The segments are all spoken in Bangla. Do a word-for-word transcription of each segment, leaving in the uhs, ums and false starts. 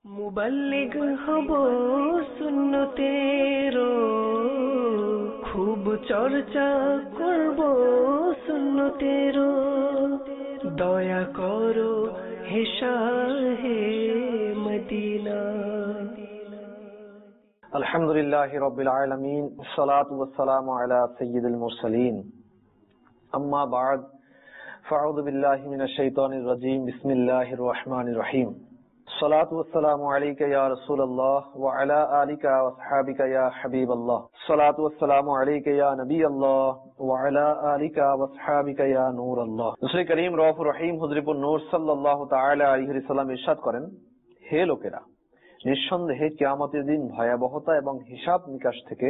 মুবাল্লিগ হব সুন্নতেরো, খুব চর্চা করব সুন্নতেরো। দয়া করো হে শাহে মদিনা। আলহামদুলিল্লাহি রাব্বিল আলামিন, সালাতু ওয়াসসালামু আলা সাইয়্যিদিল মুরসালিন। আম্মা বা'দ, ফাআউযু বিল্লাহি মিনাশ শাইতানির রাজীম। বিসমিল্লাহির রহমানির রহিম। সালাতু ওয়াসসালামু আলাইকা ইয়া রাসূলুল্লাহ ওয়া আলা আলিকা ওয়া আসহাবিকা ইয়া হাবিবাল্লাহ। সালাতু ওয়াসসালামু আলাইকা ইয়া নবিয়াল্লাহ ওয়া আলা আলিকা ওয়া আসহাবিকা ইয়া নূরাল্লাহ। রাসূল করিম রউফুর রহিম হযরতুন নূর সাল্লাল্লাহু তাআলা আলাইহি ওয়াসাল্লাম ইরশাদ করেন, হে লোকেরা, নিঃসন্দেহে কিয়ামতের দিন ভয়াবহতা এবং হিসাব নিকাশ থেকে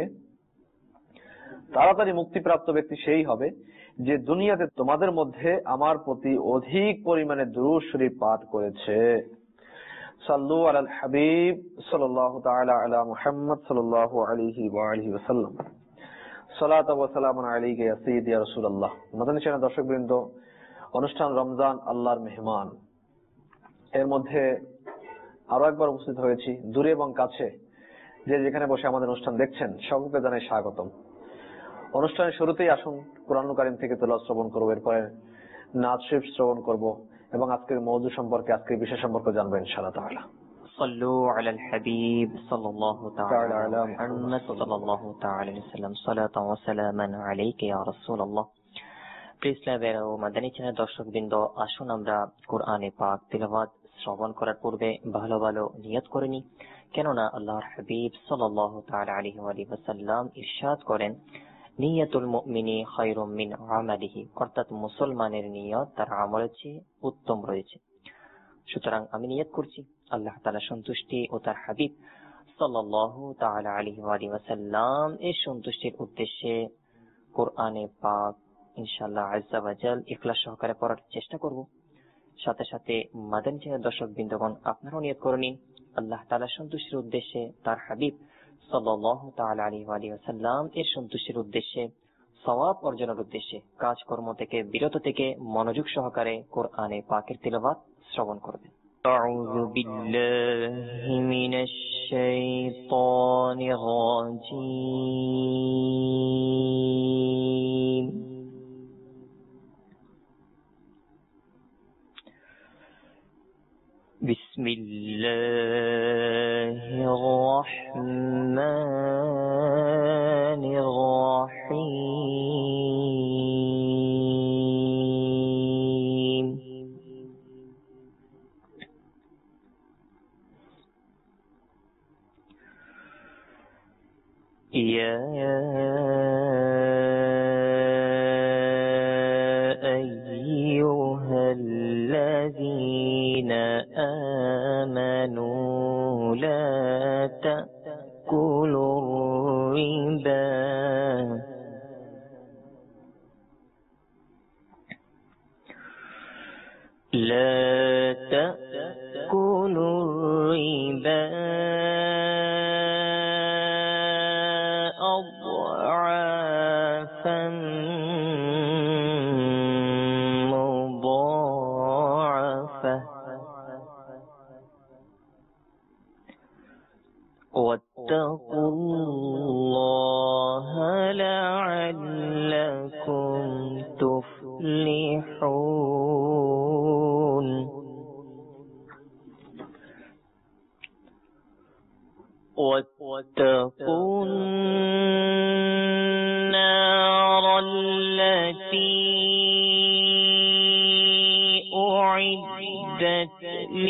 তাড়াতাড়ি মুক্তিপ্রাপ্ত ব্যক্তি সেই হবে যে দুনিয়াতে তোমাদের মধ্যে আমার প্রতি অধিক পরিমাণে দুরূদ শরীফ পাঠ করেছে। সাল্লু আলাল হাবিব সাল্লাল্লাহু তাআলা আলা মুহাম্মদ সাল্লাল্লাহু আলাইহি ওয়া আলিহি ওয়াসাল্লাম। সালাতু ওয়া সালামু আলাইকা ইয়া সাইয়্যিদি ইয়া রাসূলুল্লাহ। মাদানী চ্যানেল দর্শকবৃন্দ, অনুষ্ঠান রমজান আল্লাহর মেহমান এর মধ্যে আরো একবার উপস্থিত হয়েছি। দূরে এবং কাছে যে যেখানে বসে আমাদের অনুষ্ঠান দেখছেন, সকলকে জানাই স্বাগতম। অনুষ্ঠানের শুরুতেই আসুন কুরআনুল কারীম থেকে তেলাওয়াত শ্রবণ করব, এরপরে নাত শরীফ শ্রবণ করব এবং আজকের মওযু সম্পর্কে, আজকের বিষয় সম্পর্কে জানবো ইনশাআল্লাহ তাআলা। সাল্লু আলাল হাবিব সাল্লাল্লাহু তাআলা আলা মুহাম্মদ সাল্লাল্লাহু তাআলা আলাইহি ওয়াসাল্লাম। সালাতু ওয়া সালামান আলাইকা ইয়া রাসূলুল্লাহ। প্রিয় ইসলামের ও মাদানী চ্যানেল দর্শকবৃন্দ, আসুন আমরা কোরআনে পাক তেলাওয়াত শ্রবণ করার পূর্বে ভালো ভালো নিয়ত করে নিই। কেননা আল্লাহর হাবিব সাল্লাল্লাহু তাআলা আলাইহি ওয়াসাল্লাম ইরশাদ করেন, নিয়াতুল মুমিনি খায়রুম মিন আমালিহি, অর্থাৎ মুসলমানের নিয়ত তার আমলের চেয়ে উত্তম রয়েছে। সুতরাং আমি নিয়ত করছি আল্লাহ তাআলার সন্তুষ্টি ও তার হাবিব সাল্লাল্লাহু তাআলা আলাইহি ওয়াসাল্লাম এর সন্তুষ্টির উদ্দেশ্যে কোরআনে পাক ইনশাআল্লাহ আযজা ওয়া জাল ইখলাস সহকারে পড়ার চেষ্টা করব। সাথে সাথে মাদানী চ্যানেল দর্শক বৃন্দগণ, আপনারাও নিয়ত করে নিন আল্লাহ তাআলার সন্তুষ্টির উদ্দেশ্যে, তার হাবিব সাল্লাল্লাহু তাআলা আলাইহি ওয়াসাল্লাম এর সন্তুষ্টির উদ্দেশ্যে, সওয়াব অর্জনের উদ্দেশ্যে কাজকর্ম থেকে বিরত থেকে মনোযোগ সহকারে কোরআনে পাকের তিলাওয়াত শ্রবণ করবেন। আউযু বিল্লাহি মিনাশ শাইতানির রাজীম। বিসমিল্লাহির রহমানির রহিম। ইয়া আইয়ুহাল্লাযীনা আমানু লা তাকুলুর রিবা لا تأكلوا الربا أضعافا مضاعفة واتقوا الله لعلكم تفلحون. واتقوا النار التي أعدت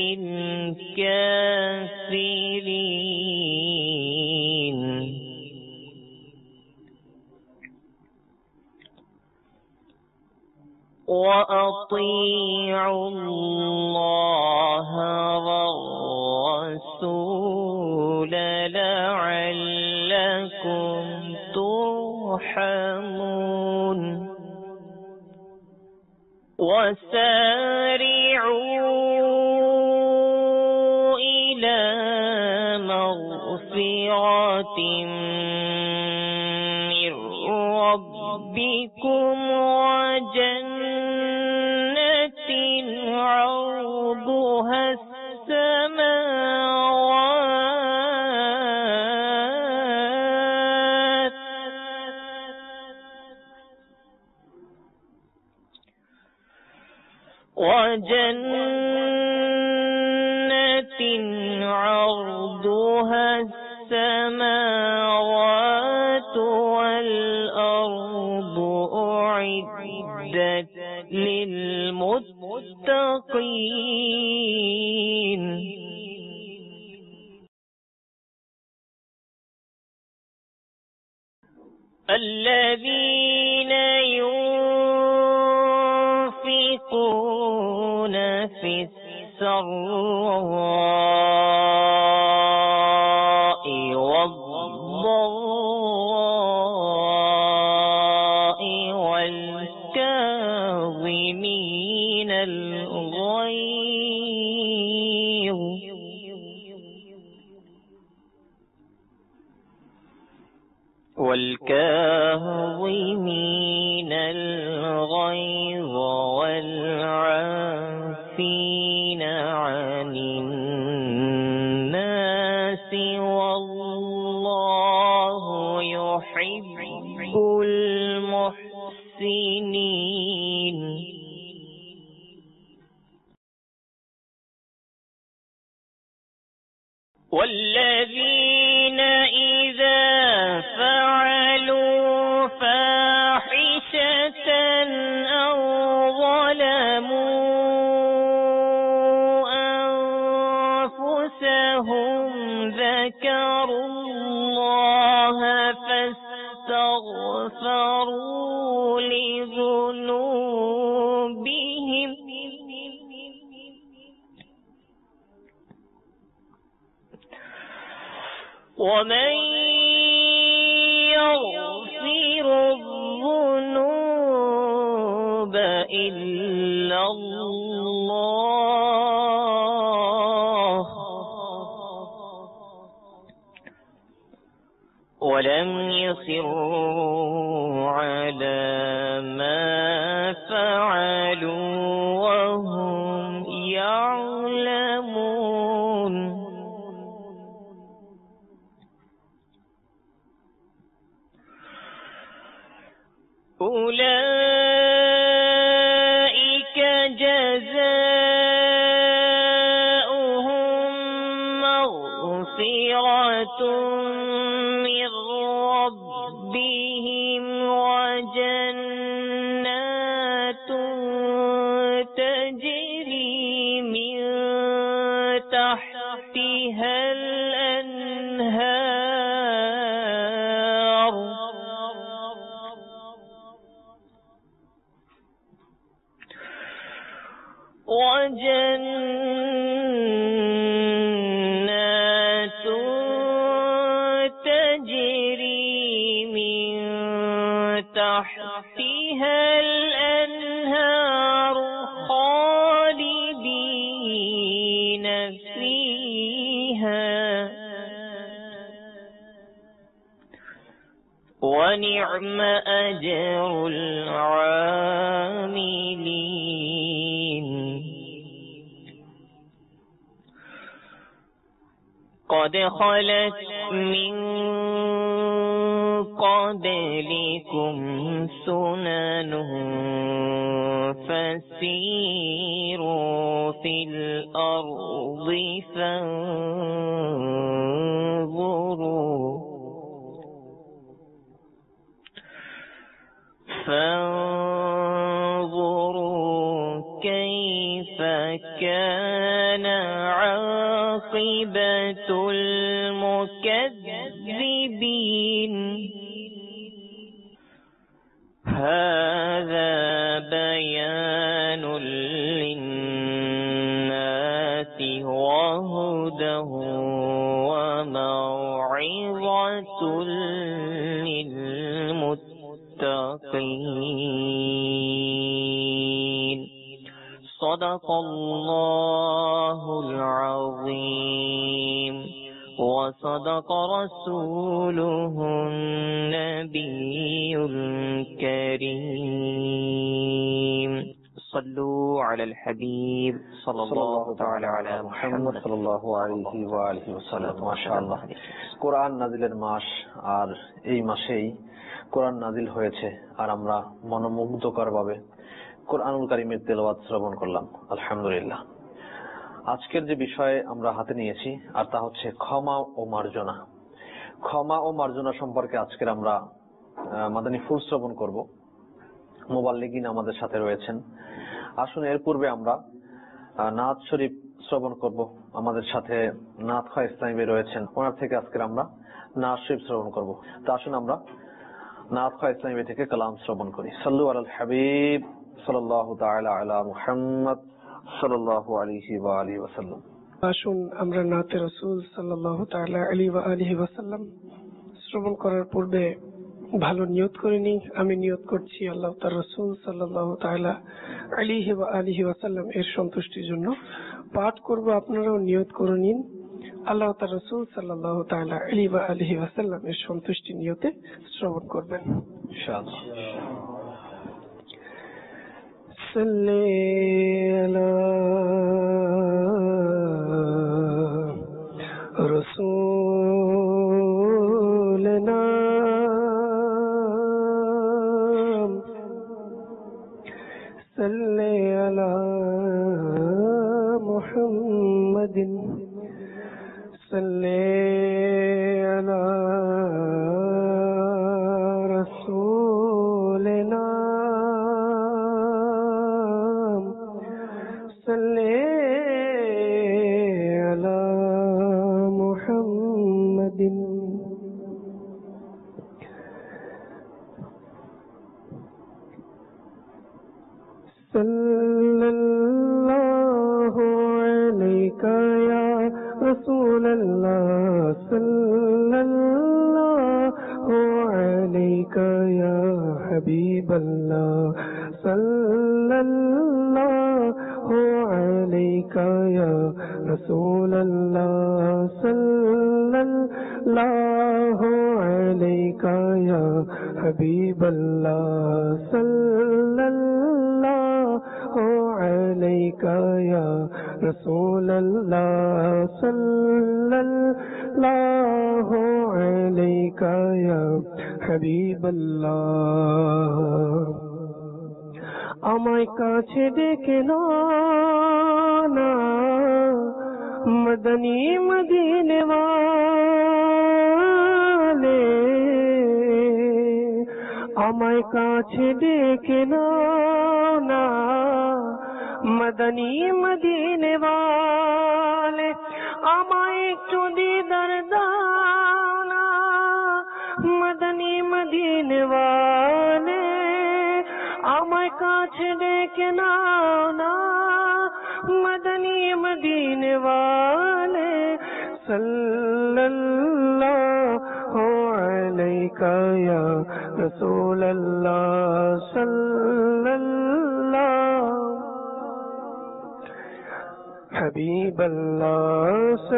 للكافرين وأطيعوا الله والرسول لعلكم ترحمون. وسارعوا إلى مغفرة من ربكم وجنة عرضها السماوات وجنة عرضها السماوات والأرض أعدت للمتقين الذين ينفقون في السراء والضراء والكاظمين الغيظ والكاظمين الغيظ والعافين عن الناس والله يحب المحسنين والذين إذا فعلوا فاحشة أو ظلموا أنفسهم ذكروا الله فاستغفروا لذنوبهم ومن يغفر الذنوب إلا الله ولم يصروا على ما فعلوا وهم يعلمون أولئك جزاؤهم مغفرة من ربهم وجنات تجري من تحتها الأنهار وجنات تجري من تحتها الأنهار خالدين فيها ونعم أجر العاملين قد خلت من قبلكم سنن فسيروا في الأرض فانظروا فانظروا كيف كان عاقبة المكذبين هذا بيان للناس وهدى وموعظة للمتقين صدق الله العظيم وصدق رسوله النبي الكريم صلوا على الحبيب صلى الله تعالى على محمد صلى الله عليه وآله وسلم মাশাআল্লাহ কোরআন নাজিলের মাস আর এই মাসেই কোরআন নাজিল হয়েছে আর আমরা মনোমুগ্ধকর ভাবে কোরআনুল কারীমের তেলাওয়াত শ্রবণ করলাম। আলহামদুলিল্লাহ। আজকের যে বিষয় আমরা হাতে নিয়েছি আর তা হচ্ছে ক্ষমা ও মার্জনা। ক্ষমা ও মার্জনা সম্পর্কে আজকের আমরা মাদানী ফুল শ্রবণ করব। মুবাল্লিগিন আমাদের সাথে রয়েছেন। আসুন এর পূর্বে আমরা নাত শরীফ শ্রবণ করব। আমাদের সাথে নাত খা ইসলামী রয়েছেন, ওনার থেকে আজকের আমরা নাত শরীফ শ্রবণ করব। তা আসুন আমরা নাত খা ইসলামী থেকে কালাম শ্রবণ করি। সাল্লু আলাল হাবিব সাল্লাল্লাহু তাআলা আলা মুহাম্মদ সাল্লাল্লাহু আলাইহি ওয়া আলিহি ওয়াসাল্লাম। আসুন আমরা নাতে রাসূল সাল্লাল্লাহু তাআলা আলাইহি ওয়া আলিহি ওয়াসাল্লাম শ্রবণ করার পূর্বে ভালো নিয়ত করে নিই। আমি নিয়ত করছি আল্লাহ তার রাসূল সাল্লাল্লাহু তাআলা আলাইহি ওয়া আলিহি ওয়াসাল্লাম এর সন্তুষ্টির জন্য পাঠ করব। আপনারাও নিয়ত করে নিন আল্লাহ তার রাসূল সাল্লাল্লাহু তাআলা আলাইহি ওয়া আলিহি ওয়াসাল্লাম এর সন্তুষ্টি নিয়তে শ্রবণ করবেন ইনশাআল্লাহ। সাল্লি আলা রাসূলিনা সাল্লি আলা মুহাম্মাদিন সাল্লি আলা রাসূলিনা সাল্লি আলা মুহাম্মাদিন। সাল্লাল্লাহু আলাইকা ইয়া রাসূলাল্লাহ সাল্লাল্লাহু আলাইকা ইয়া হাবিবাল্লাহ সাল্লাল্লাহু আলাইকা ইয়া রাসূলাল্লাহ সাল্লাল্লাহু আলাইকা ইয়া হাবিবাল্লাহ সাল্লাল্লাহু আলাইকা ইয়া রাসূলাল্লাহ সাল্লাল্লাহু আলাইকা ইয়া হাবিবাল্লাহ। আমায় কাছে ডেকে না মদনী মদিনে ওয়ালে, আমায় কাছে ডেকে না মদনী মদিনে ওয়ালে, আমায় একটু দিদার দাও না মদনী মদিনে ওয়ালে, আমায় কাছে ডেকে নাও না মদনী মদিনে ওয়ালে। সাল্লাল্লাহু আলাইকা ইয়া রাসূলাল্লাহ সাল্লাল্লাহু হাবিবাল্লাহ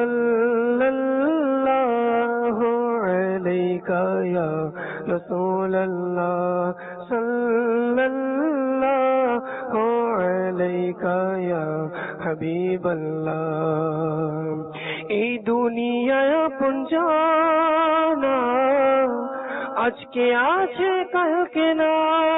সাল্লাল্লাহু আলাইকা ইয়া রাসূলাল্লাহ সাল্লাল্লাহু আলাইকা ইয়া হাবিবাল্লাহ। এই দুনিয়ায় আপন জানা আজকে আছে কালকে না,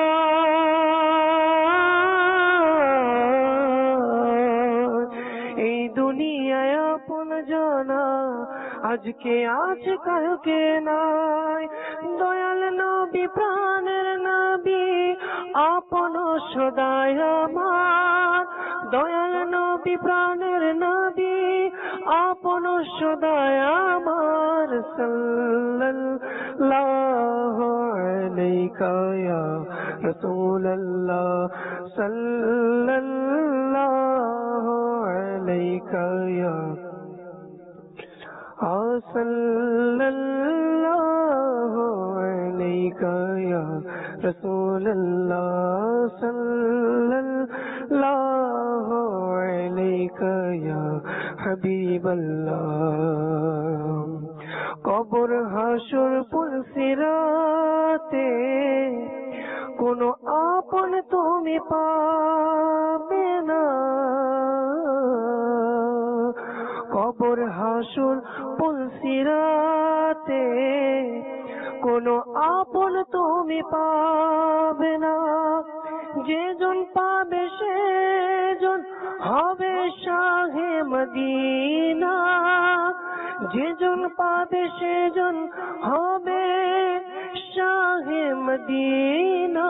এই দুনিয়ায় আপন জানা আজকে আছে কালকে নাই। দয়াল নবী প্রাণের নবী আপন সদায় আমার, দয়াল নবী প্রাণের নবী আপন সদায় আমার। সাল্লাল্লাহু আলাইকা ইয়া রাসূলাল্লাহ সাল্লাল্লাহু আলাইকা ইয়া সাল্লাল্লাহু আলাইকা ইয়া রাসূলাল্লাহ সাল্লাল্লাহু আলাইকা ইয়া হাবিবাল্লাহ। কবর হাসর পুলসিরাতে কোনো আপন তুমি পাবে না, কবর হাসর পুলসিরাতে কোনো আপন তুমি পাবে না। যেজন পাবে সেজন হবে শাহে মদিনা, যেজন পাবে সেজন হবে শাহে মদিনা।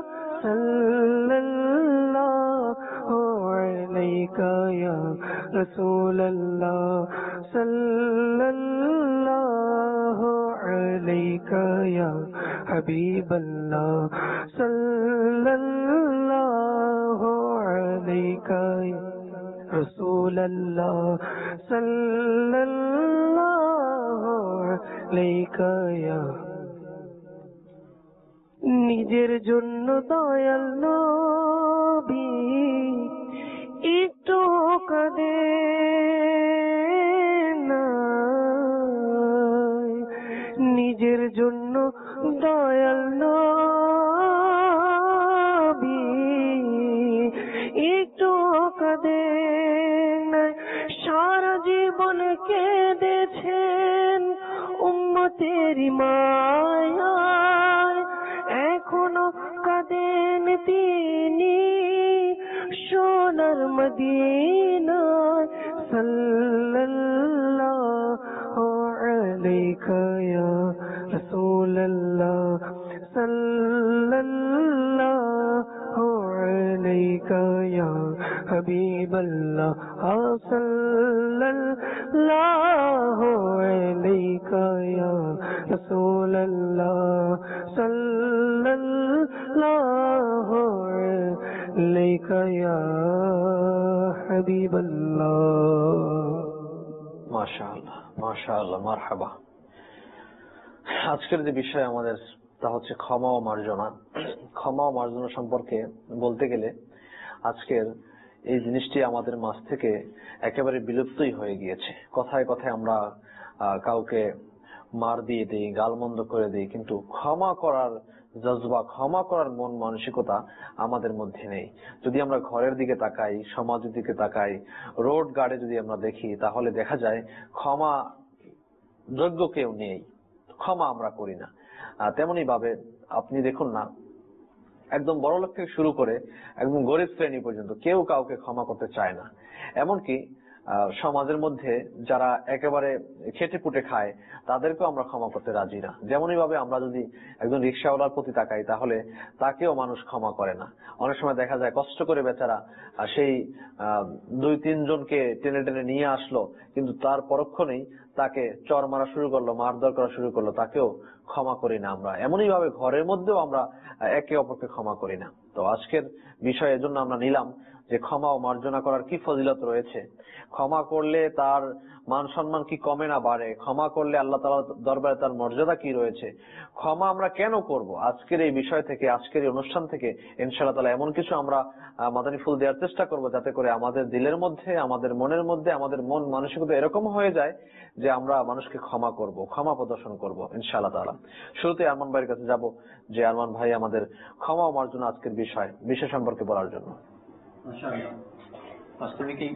সাল্লাল্লাহু আলাইকা ইয়া রাসূলুল্লাহ, সাল্লাল্লাহু আলাইকা ইয়া হাবিবাল্লাহ, সাল্লাল্লাহু আলাইকা ইয়া রাসূলুল্লাহ, সাল্লাল্লাহু আলাইকা ইয়া। নিজের জন্য দয়াল নবী একটু কাঁদেন না, নিজের জন্য দয়াল নবী একটু কাঁদেন না। সারা জীবন কেঁদেছেন উম্মতেরি মায়ায়, এখনো কাঁদেন তিনি সোনার মদিনায়। সাল্লাল্লাহু আলাইকা ইয়া রাসূলুল্লাহ, সাল্লাল্লাহু আলাইকা ইয়া হাবিবাল্লাহ, সাল্লাল্লাহু আলাইকা ইয়া রাসূলুল্লাহ, সাল্লাল্লাহু আলাইকা ইয়া হাবিবাল্লাহ। মাশাআল্লাহ, মাশাআল্লাহ, মারহাবা। আজকের যে বিষয় আমাদের তা হচ্ছে ক্ষমা ও মার্জনা। ক্ষমা ও মার্জনা সম্পর্কে বলতে গেলে আজকের এই জিনিসটি আমাদের মাঝ থেকে একেবারে বিলুপ্তই হয়ে গিয়েছে। কথায় কথায় আমরা কাউকে মার দিয়ে দিই, গালমন্দ করে দিই, কিন্তু ক্ষমা করার জজবা, ক্ষমা করার মন মানসিকতা আমাদের মধ্যে নেই। যদি আমরা ঘরের দিকে তাকাই, সমাজের দিকে তাকাই, রোড গার্ডে যদি আমরা দেখি, তাহলে দেখা যায় ক্ষমা যোগ্য কেউ নেই, ক্ষমা আমরা করি না। তেমনি ভাবে আপনি দেখুন না, একদম বড় লোক থেকে শুরু করে একদম গরিব শ্রেণী পর্যন্ত কেউ কাউকে ক্ষমা করতে চায় না। এমনকি সমাজের মধ্যে যারা একেবারে খেটে পুটে খায় তাদেরকেও আমরা ক্ষমা করতে রাজি না। যেমনই ভাবে আমরা যদি একজন রিক্সাওয়ালার প্রতি তাকাই, তাহলে তাকেও মানুষ ক্ষমা করে না। অনেক সময় দেখা যায় কষ্ট করে বেচারা সেই দুই তিনজনকে টেনে টেনে নিয়ে আসলো, কিন্তু তার পরক্ষণেই তাকে চর মারা শুরু করলো, মারধর করা শুরু করলো, তাকেও ক্ষমা করি না আমরা। এমনই ভাবে ঘরের মধ্যেও আমরা একে অপরকে ক্ষমা করি না। তো আজকের বিষয় এজন্য আমরা নিলাম যে ক্ষমা ও মার্জনা করার কি ফজিলত রয়েছে, ক্ষমা করলে তার মান সম্মান কি কমে না বাড়ে, ক্ষমা করলে আল্লাহ তাআলার দরবারে তার মর্যাদা কি রয়েছে, ক্ষমা আমরা কেন করব, আজকের এই বিষয় থেকে, আজকের এই অনুষ্ঠান থেকে ইনশাআল্লাহ তাআলা এমন কিছু আমরা মাদানী ফুল দেওয়ার চেষ্টা করব যাতে করে আমাদের দিলের মধ্যে, আমাদের মনের মধ্যে, আমাদের মন মানসিকতা এরকম হয়ে যায় যে আমরা মানুষকে ক্ষমা করব, ক্ষমা প্রদর্শন করব ইনশাআল্লাহ তাআলা। শুরুতে আরমান ভাইয়ের কাছে যাব যে আরমান ভাই আমাদের ক্ষমা ও মার্জনা আজকের বিষয় বিষয় সম্পর্কে বলার জন্য। মাশাআল্লাহ, বাস্তবিকই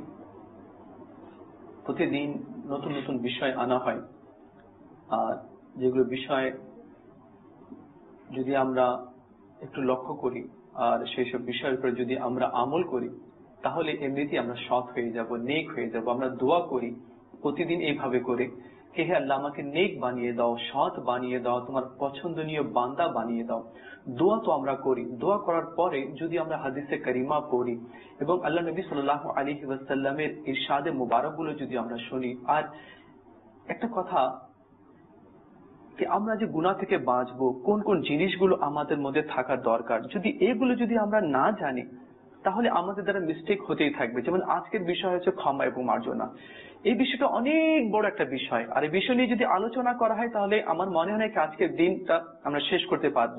প্রতিদিন নতুন নতুন বিষয় আনা হয়, আর যেগুলো বিষয় যদি আমরা একটু লক্ষ্য করি আর সেই সব বিষয়ের উপর যদি আমরা আমল করি, তাহলে এমনিতেই আমরা সৎ হয়ে যাব, নেক হয়ে যাব। আমরা দোয়া করি প্রতিদিন এইভাবে করে, হে হে আল্লাহ আমাকে নেক বানিয়ে দাও, সৎ বানিয়ে দাও, তোমার পছন্দনীয় বান্দা বানিয়ে দাও। দোয়া তো আমরা করি। দোয়া করার পরে যদি আমরা হাদিসে কারিমা পড়ি এবং আল্লাহ নবী সাল্লাল্লাহু আলাইহি ওয়াসাল্লামের ইরশাদে মুবারকগুলো যদি আমরা শুনি, আর একটা কথা যে আমরা যে গুনাহ থেকে বাঁচবো, কোন কোন জিনিসগুলো আমাদের মধ্যে থাকার দরকার, যদি এগুলো যদি আমরা না জানি তাহলে আমাদের দ্বারা মিস্টেক হতেই থাকবে। যেমন আজকের বিষয় হচ্ছে ক্ষমা এবং মার্জনা। এই বিষয়টা অনেক বড় একটা বিষয়, আর এই বিষয় নিয়ে যদি আলোচনা করা হয় তাহলে আমার মনে হয় না আজকের দিনটা আমরা শেষ করতে পারবো।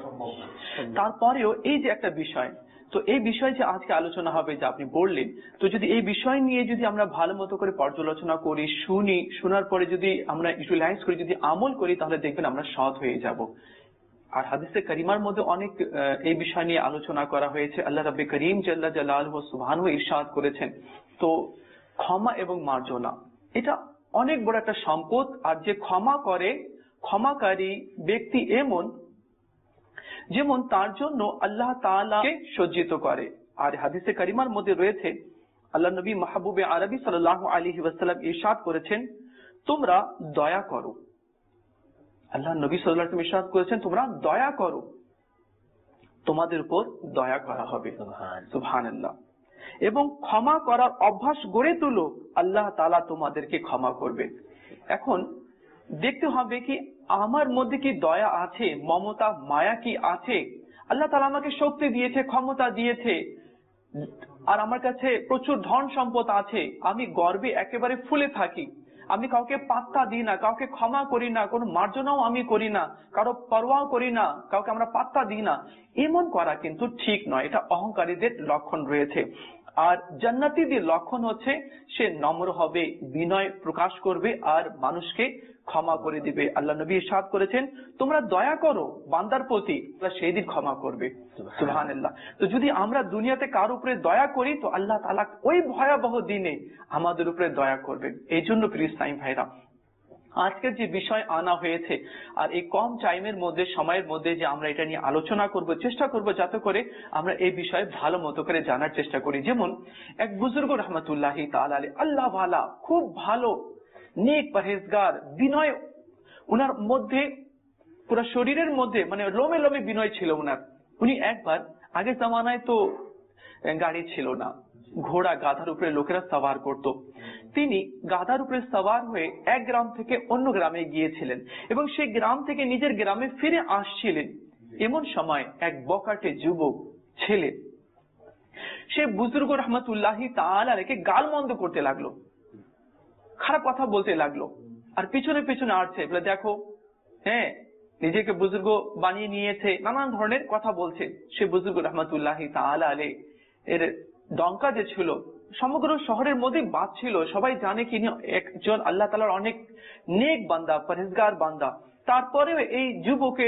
তারপরেও এই যে একটা বিষয়, তো এই বিষয় যে আজকে আলোচনা হবে যে আপনি বললেন, তো যদি এই বিষয় নিয়ে যদি আমরা ভালো মতো করে পর্যালোচনা করি, শুনি, শোনার পরে যদি আমরা ইউটিলাইজ করি, যদি আমল করি, তাহলে দেখবেন আমরা সৎ হয়ে যাব। আর হাদিসে কারিমার মধ্যে অনেক এই বিষয় নিয়ে আলোচনা করা হয়েছে। আল্লাহ রাব্বে করিম জাল্লা জালালহু সুবহানাহু ইরশাদ করেছেন, তো ক্ষমা এবং মার্জনা এটা অনেক বড় একটা সম্পদ। আর যে ক্ষমা করে, ক্ষমাকারী ব্যক্তি এমন যেমন তার জন্য আল্লাহ তাআলাকে সজ্জিত করে। আর হাদিসে কারিমার মধ্যে রয়েছে, আল্লাহ নবী মাহবুবে আরবি সাল্লাল্লাহু আলাইহি ওয়াসাল্লাম ইরশাদ করেছেন, তোমরা দয়া করো। আল্লাহ নবী সাল্লাল্লাহু আলাইহি ওয়াসাল্লাম ইরশাদ করেছেন, তোমরা দয়া করো, তোমাদের উপর দয়া করা হবে। সুবহানাল্লাহ। এবং ক্ষমা করার অভ্যাস গড়ে তুলো, আল্লাহ তাআলা তোমাদেরকে ক্ষমা করবে। এখন দেখতে হবে কি আমার মধ্যে কি দয়া আছে, মমতা মায়া কি আছে। আল্লাহ তাআলা আমাকে শক্তি দিয়েছে, ক্ষমতা দিয়েছে, আর আমার কাছে প্রচুর ধন সম্পদ আছে, আমি গর্বে একেবারে ফুলে থাকি, আমি কাউকে পাত্তা দিই না, কাউকে ক্ষমা করি না, কোনো মার্জনাও আমি করি না, কারো পরোয়াও করি না, কাউকে আমরা পাত্তা দিই না, এমন করা কিন্তু ঠিক নয়। এটা অহংকারীদের লক্ষণ রয়েছে। আর জান্নাতীদের লক্ষণ হচ্ছে সে নম্র হবে, বিনয় প্রকাশ করবে, আর মানুষকে ক্ষমা করে দিবে। আল্লাহ নবী ইরশাদ করেছেন, তোমরা দয়া করো বান্দার প্রতি, সেই দিন ক্ষমা করবে। সুবহানাল্লাহ। তো যদি আমরা দুনিয়াতে কার উপরে দয়া করি, তো আল্লাহ তাআলা ওই ভয়াবহ দিনে আমাদের উপরে দয়া করবে। এই জন্য প্রিয় ইসলামী ভাইরা, আজকের যে বিষয় আনা হয়েছে, আর এই কম টাইমের মধ্যে, সময়ের মধ্যে যে আমরা এটা নিয়ে আলোচনা করব, চেষ্টা করব যাতে করে আমরা এই বিষয়ে ভালো মতো করে জানার চেষ্টা করি। যেমন এক বুজুর্গ রহমতুল্লাহি তাআলা আলাইহি, আল্লাহ ওয়ালা, খুব ভালো, নেক, পরহেজগার, বিনয় উনার মধ্যে, পুরো শরীরের মধ্যে মানে লোমে লোমে বিনয় ছিল উনার। উনি একবার, আগের জামানায় তো গাড়ি ছিল না, ঘোড়া গাধার উপরে লোকেরা সওয়ার করত, তিনি গাধার উপরে সওয়ার হয়ে এক গ্রাম থেকে অন্য গ্রামে গিয়েছিলেন এবং সেই গ্রাম থেকে নিজের গ্রামে ফিরে আসছিলেন। এমন সময় এক বকাটে যুবক ছেলে সে বুজুর্গ রহমতুল্লাহি তাআলা রেখে গালমন্দ করতে লাগলো, খারাপ কথা বলতে লাগলো, আর পিছনে পিছনে আসছে, বলে দেখো, হ্যাঁ নিজেকে বুজুর্গ বানিয়ে নিয়েছে, নানান ধরনের কথা বলছে। সে বুজুর্গ রহমতুল্লাহি তাআলা আলাইহি এর ডঙ্কা যে ছিল সমগ্র শহরের মধ্যে বাজছিল, সবাই জানে কি একজন আল্লাহ তাআলার অনেক নেক বান্দা, পরহেজগার বান্দা। তারপরেও এই যুবকের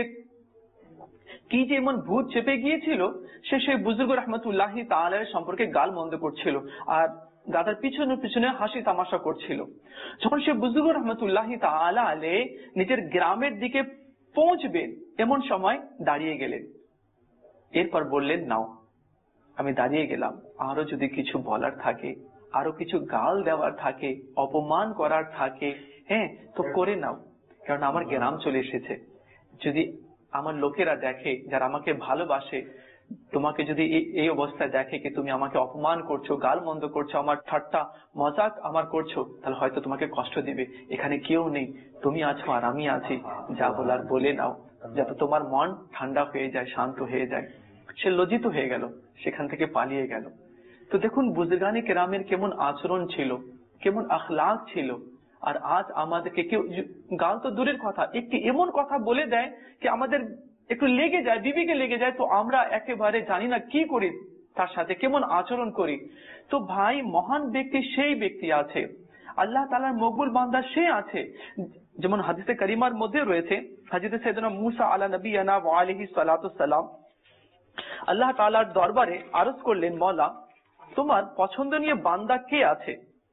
কি যে এমন ভূত চেপে গিয়েছিল, সে সেই বুজুর্গ রহমতুল্লাহি তাআলা সম্পর্কে গাল মন্দ করছিল আর গাদার পিছনে পিছনে হাসি তামাশা করছিল। যখন সে বুজুর্গ রহমতুল্লাহি তাআলা আলাইহি নিজের গ্রামের দিকে পৌঁছবেন, এমন সময় দাঁড়িয়ে গেলেন। এরপর বললেন, নাও আমি দাঁড়িয়ে গেলাম, আরো যদি কিছু বলার থাকে, আরো কিছু গাল দেওয়ার থাকে, অপমান করার থাকে, হ্যাঁ তো করে নাও, কারণ আমার গ্রাম চলে এসেছে। যদি আমার লোকেরা দেখে, যারা আমাকে ভালোবাসে, তোমাকে যদি এই অবস্থায় দেখে কি তুমি আমাকে অপমান করছো, গাল মন্দ করছো, আমার ঠাট্টা মজাক আমার করছো, তাহলে হয়তো তোমাকে কষ্ট দিবে। এখানে কেউ নেই, তুমি আছো আর আমি আছি, যা বলার বলে নাও, যাতে তোমার মন ঠান্ডা হয়ে যায়, শান্ত হয়ে যায়। সে লজ্জিত হয়ে গেল, সেখান থেকে পালিয়ে গেল। তো দেখুন বুজুর্গানে কেরামের কেমন আচরণ ছিল, কেমন আখলাক ছিল। আর আজ আমাদেরকে কেউ গাল তো দূরের কথা, একটি এমন কথা বলে দেয় কি আমাদের একটু লেগে যায়, বিবেকে লেগে যায়, তো আমরা একেবারে জানি না কি করি, তার সাথে কেমন আচরণ করি। তো ভাই, মহান ব্যক্তি সেই ব্যক্তি আছে, আল্লাহ তাআলার মকবুল বান্দা সে আছে। যেমন হাদিসে কারিমার মধ্যে রয়েছে, হযরত সাইয়েদনা মুসা আলা নবিয়ানা ওয়া আলাইহি সালাতু সালাম আল্লাহ তাআলার দরবারে আরজ করলেন, মওলা তোমার পছন্দনীয় বান্দা কে আছে?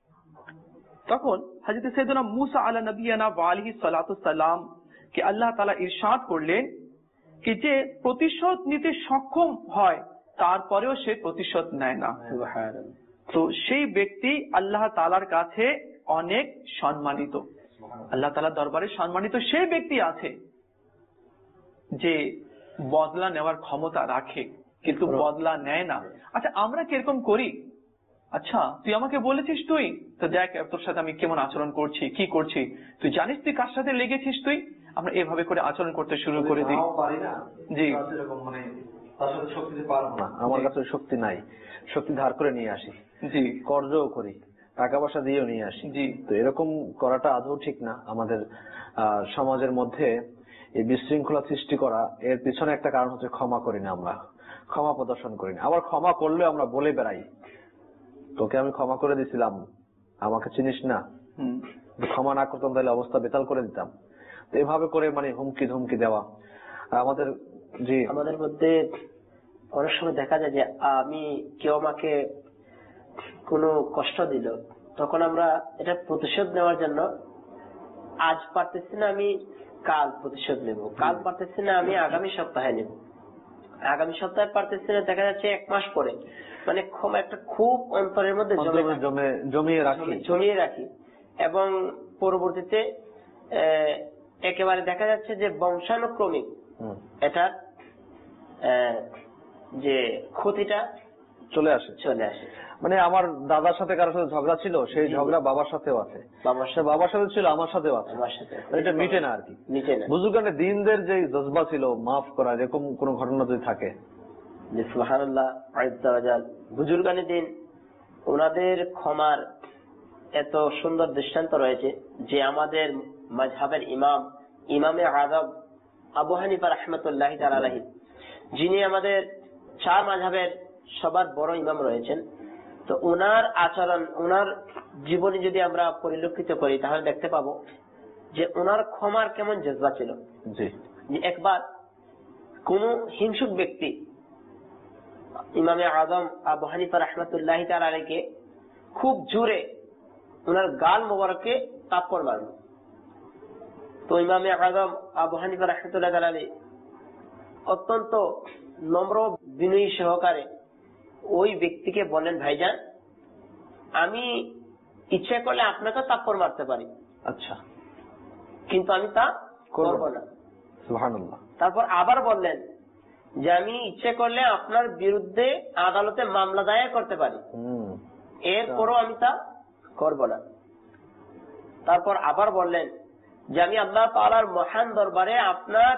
তখন হযরত সাইয়েদনা মুসা আলা নবিয়ানা ওয়া আলাইহি সালাতু সালাম কে আল্লাহ তাআলা ইরশাদ করলেন কি যে প্রতিশোধ নিতে সক্ষম হয়, তারপরেও সে প্রতিশোধ নেয় না। তো সেই ব্যক্তি আল্লাহ তাআলার কাছে অনেক সম্মানিত, আল্লাহ তাআলার দরবারে সম্মানিত সেই ব্যক্তি আছে যে বদলা নেওয়ার ক্ষমতা রাখে কিন্তু বদলা নেয় না। আচ্ছা, আমরা কিরকম করি? আচ্ছা তুই আমাকে বলেছিস, তুই তো দেখ তোর সাথে আমি কেমন আচরণ করছি, কি করছি, তুই জানিস তুই কার সাথে লেগেছিস, তুই আমরা এভাবে করে আচরণ করতে শুরু করে দিই। জি, আমার কাছে শক্তি নাই, শক্তি ধার করে নিয়ে আসি, জি কর্জও করি, টাকা পয়সা দিয়েও নিয়ে আসি। জি, তো এরকম করাটা আদৌ ঠিক না। আমাদের আহ সমাজের মধ্যে এই বিশৃঙ্খলা সৃষ্টি করা, এর পিছনে একটা কারণ হচ্ছে ক্ষমা করি না, আমরা ক্ষমা প্রদর্শন করি না। আবার ক্ষমা করলেও আমরা বলে বেড়াই, তোকে আমি ক্ষমা করে দিছিলাম, আমাকে চিনিস না, ক্ষমা না করতাম তাহলে অবস্থা বেতাল করে দিতাম। তো এভাবে করে মানে হুমকি ধুমকি দেওয়া আমাদের, জি আমাদের মধ্যে অনেক সময় দেখা যায় যে আমি কেউ আমাকে কোনো কষ্ট দিল, তখন আমরা এটা প্রতিশোধ নেওয়ার জন্য আজ পারতেছি না আমি কাল প্রতিশোধ নেব, কাল পারতেছি না আমি আগামী সপ্তাহে নেব, আগামী সপ্তাহে পারতেছি না, দেখা যাচ্ছে এক মাস পরে, মানে ক্ষমা একটা খুব অন্তরের মধ্যে জমিয়ে রাখি জমিয়ে রাখি এবং পরবর্তীতে একেবারে দেখা যাচ্ছে যে বংশানুক্রমিক এটা যে ক্ষতিটা চলে আসে চলে আসে মানে আমার দাদার সাথে কারোর সাথে ঝগড়া ছিল, সেই ঝগড়া বাবার সাথেও আছে, বাবার সাথে বাবার সাথে ছিল, আমার সাথেও আছে, আমার সাথে এটা মিটে না আর কি, মিটে না। বুজুর্গানে দিনদের যে জজবা ছিল মাফ করা, এরকম কোন ঘটনা যদি থাকে? যে সুবহানাল্লাহ, বুজুর্গানে দিন ওনাদের ক্ষমার এত সুন্দর দৃষ্টান্ত রয়েছে যে আমাদের মাযহাবের ইমাম ইমামে আযম আবু হানিফা রাহমাতুল্লাহি তাআলা আলাইহি, যিনি আমাদের চার মাযহাবের সবার বড় ইমাম রয়েছেন, তো ওনার আচরণ, ওনার জীবনী যদি আমরা পরিলক্ষিত করি তাহলে দেখতে পাবো যে ওনার ক্ষমার কেমন জজবা ছিল। যে একবার কোন হিংসুক ব্যক্তি ইমামে আযম আবু হানিফা রাহমাতুল্লাহি তাআলা আলাইহিকে খুব জোরে ওনার গাল মোবারকে থাপ্পড় মারল। তো ইমামে আযম আবু হানিফা রাহমাতুল্লাহি তাআলা আলাইহি অত্যন্ত নম্র বিনয়ী সহকারে ওই ব্যক্তিকে বলেন, ভাইজান আমি ইচ্ছা করলে আপনাকে থাপ্পড় মারতে পারি, আচ্ছা, কিন্তু আমি তা করব না। সুবহানাল্লাহ। তারপর আবার বললেন যে আমি ইচ্ছে করলে আপনার বিরুদ্ধে আদালতে মামলা দায়ের করতে পারি, এরপরও আমি তা করব না। তারপর আবার বললেন যে আমি আল্লাহ তাআলার মহান দরবারে আপনার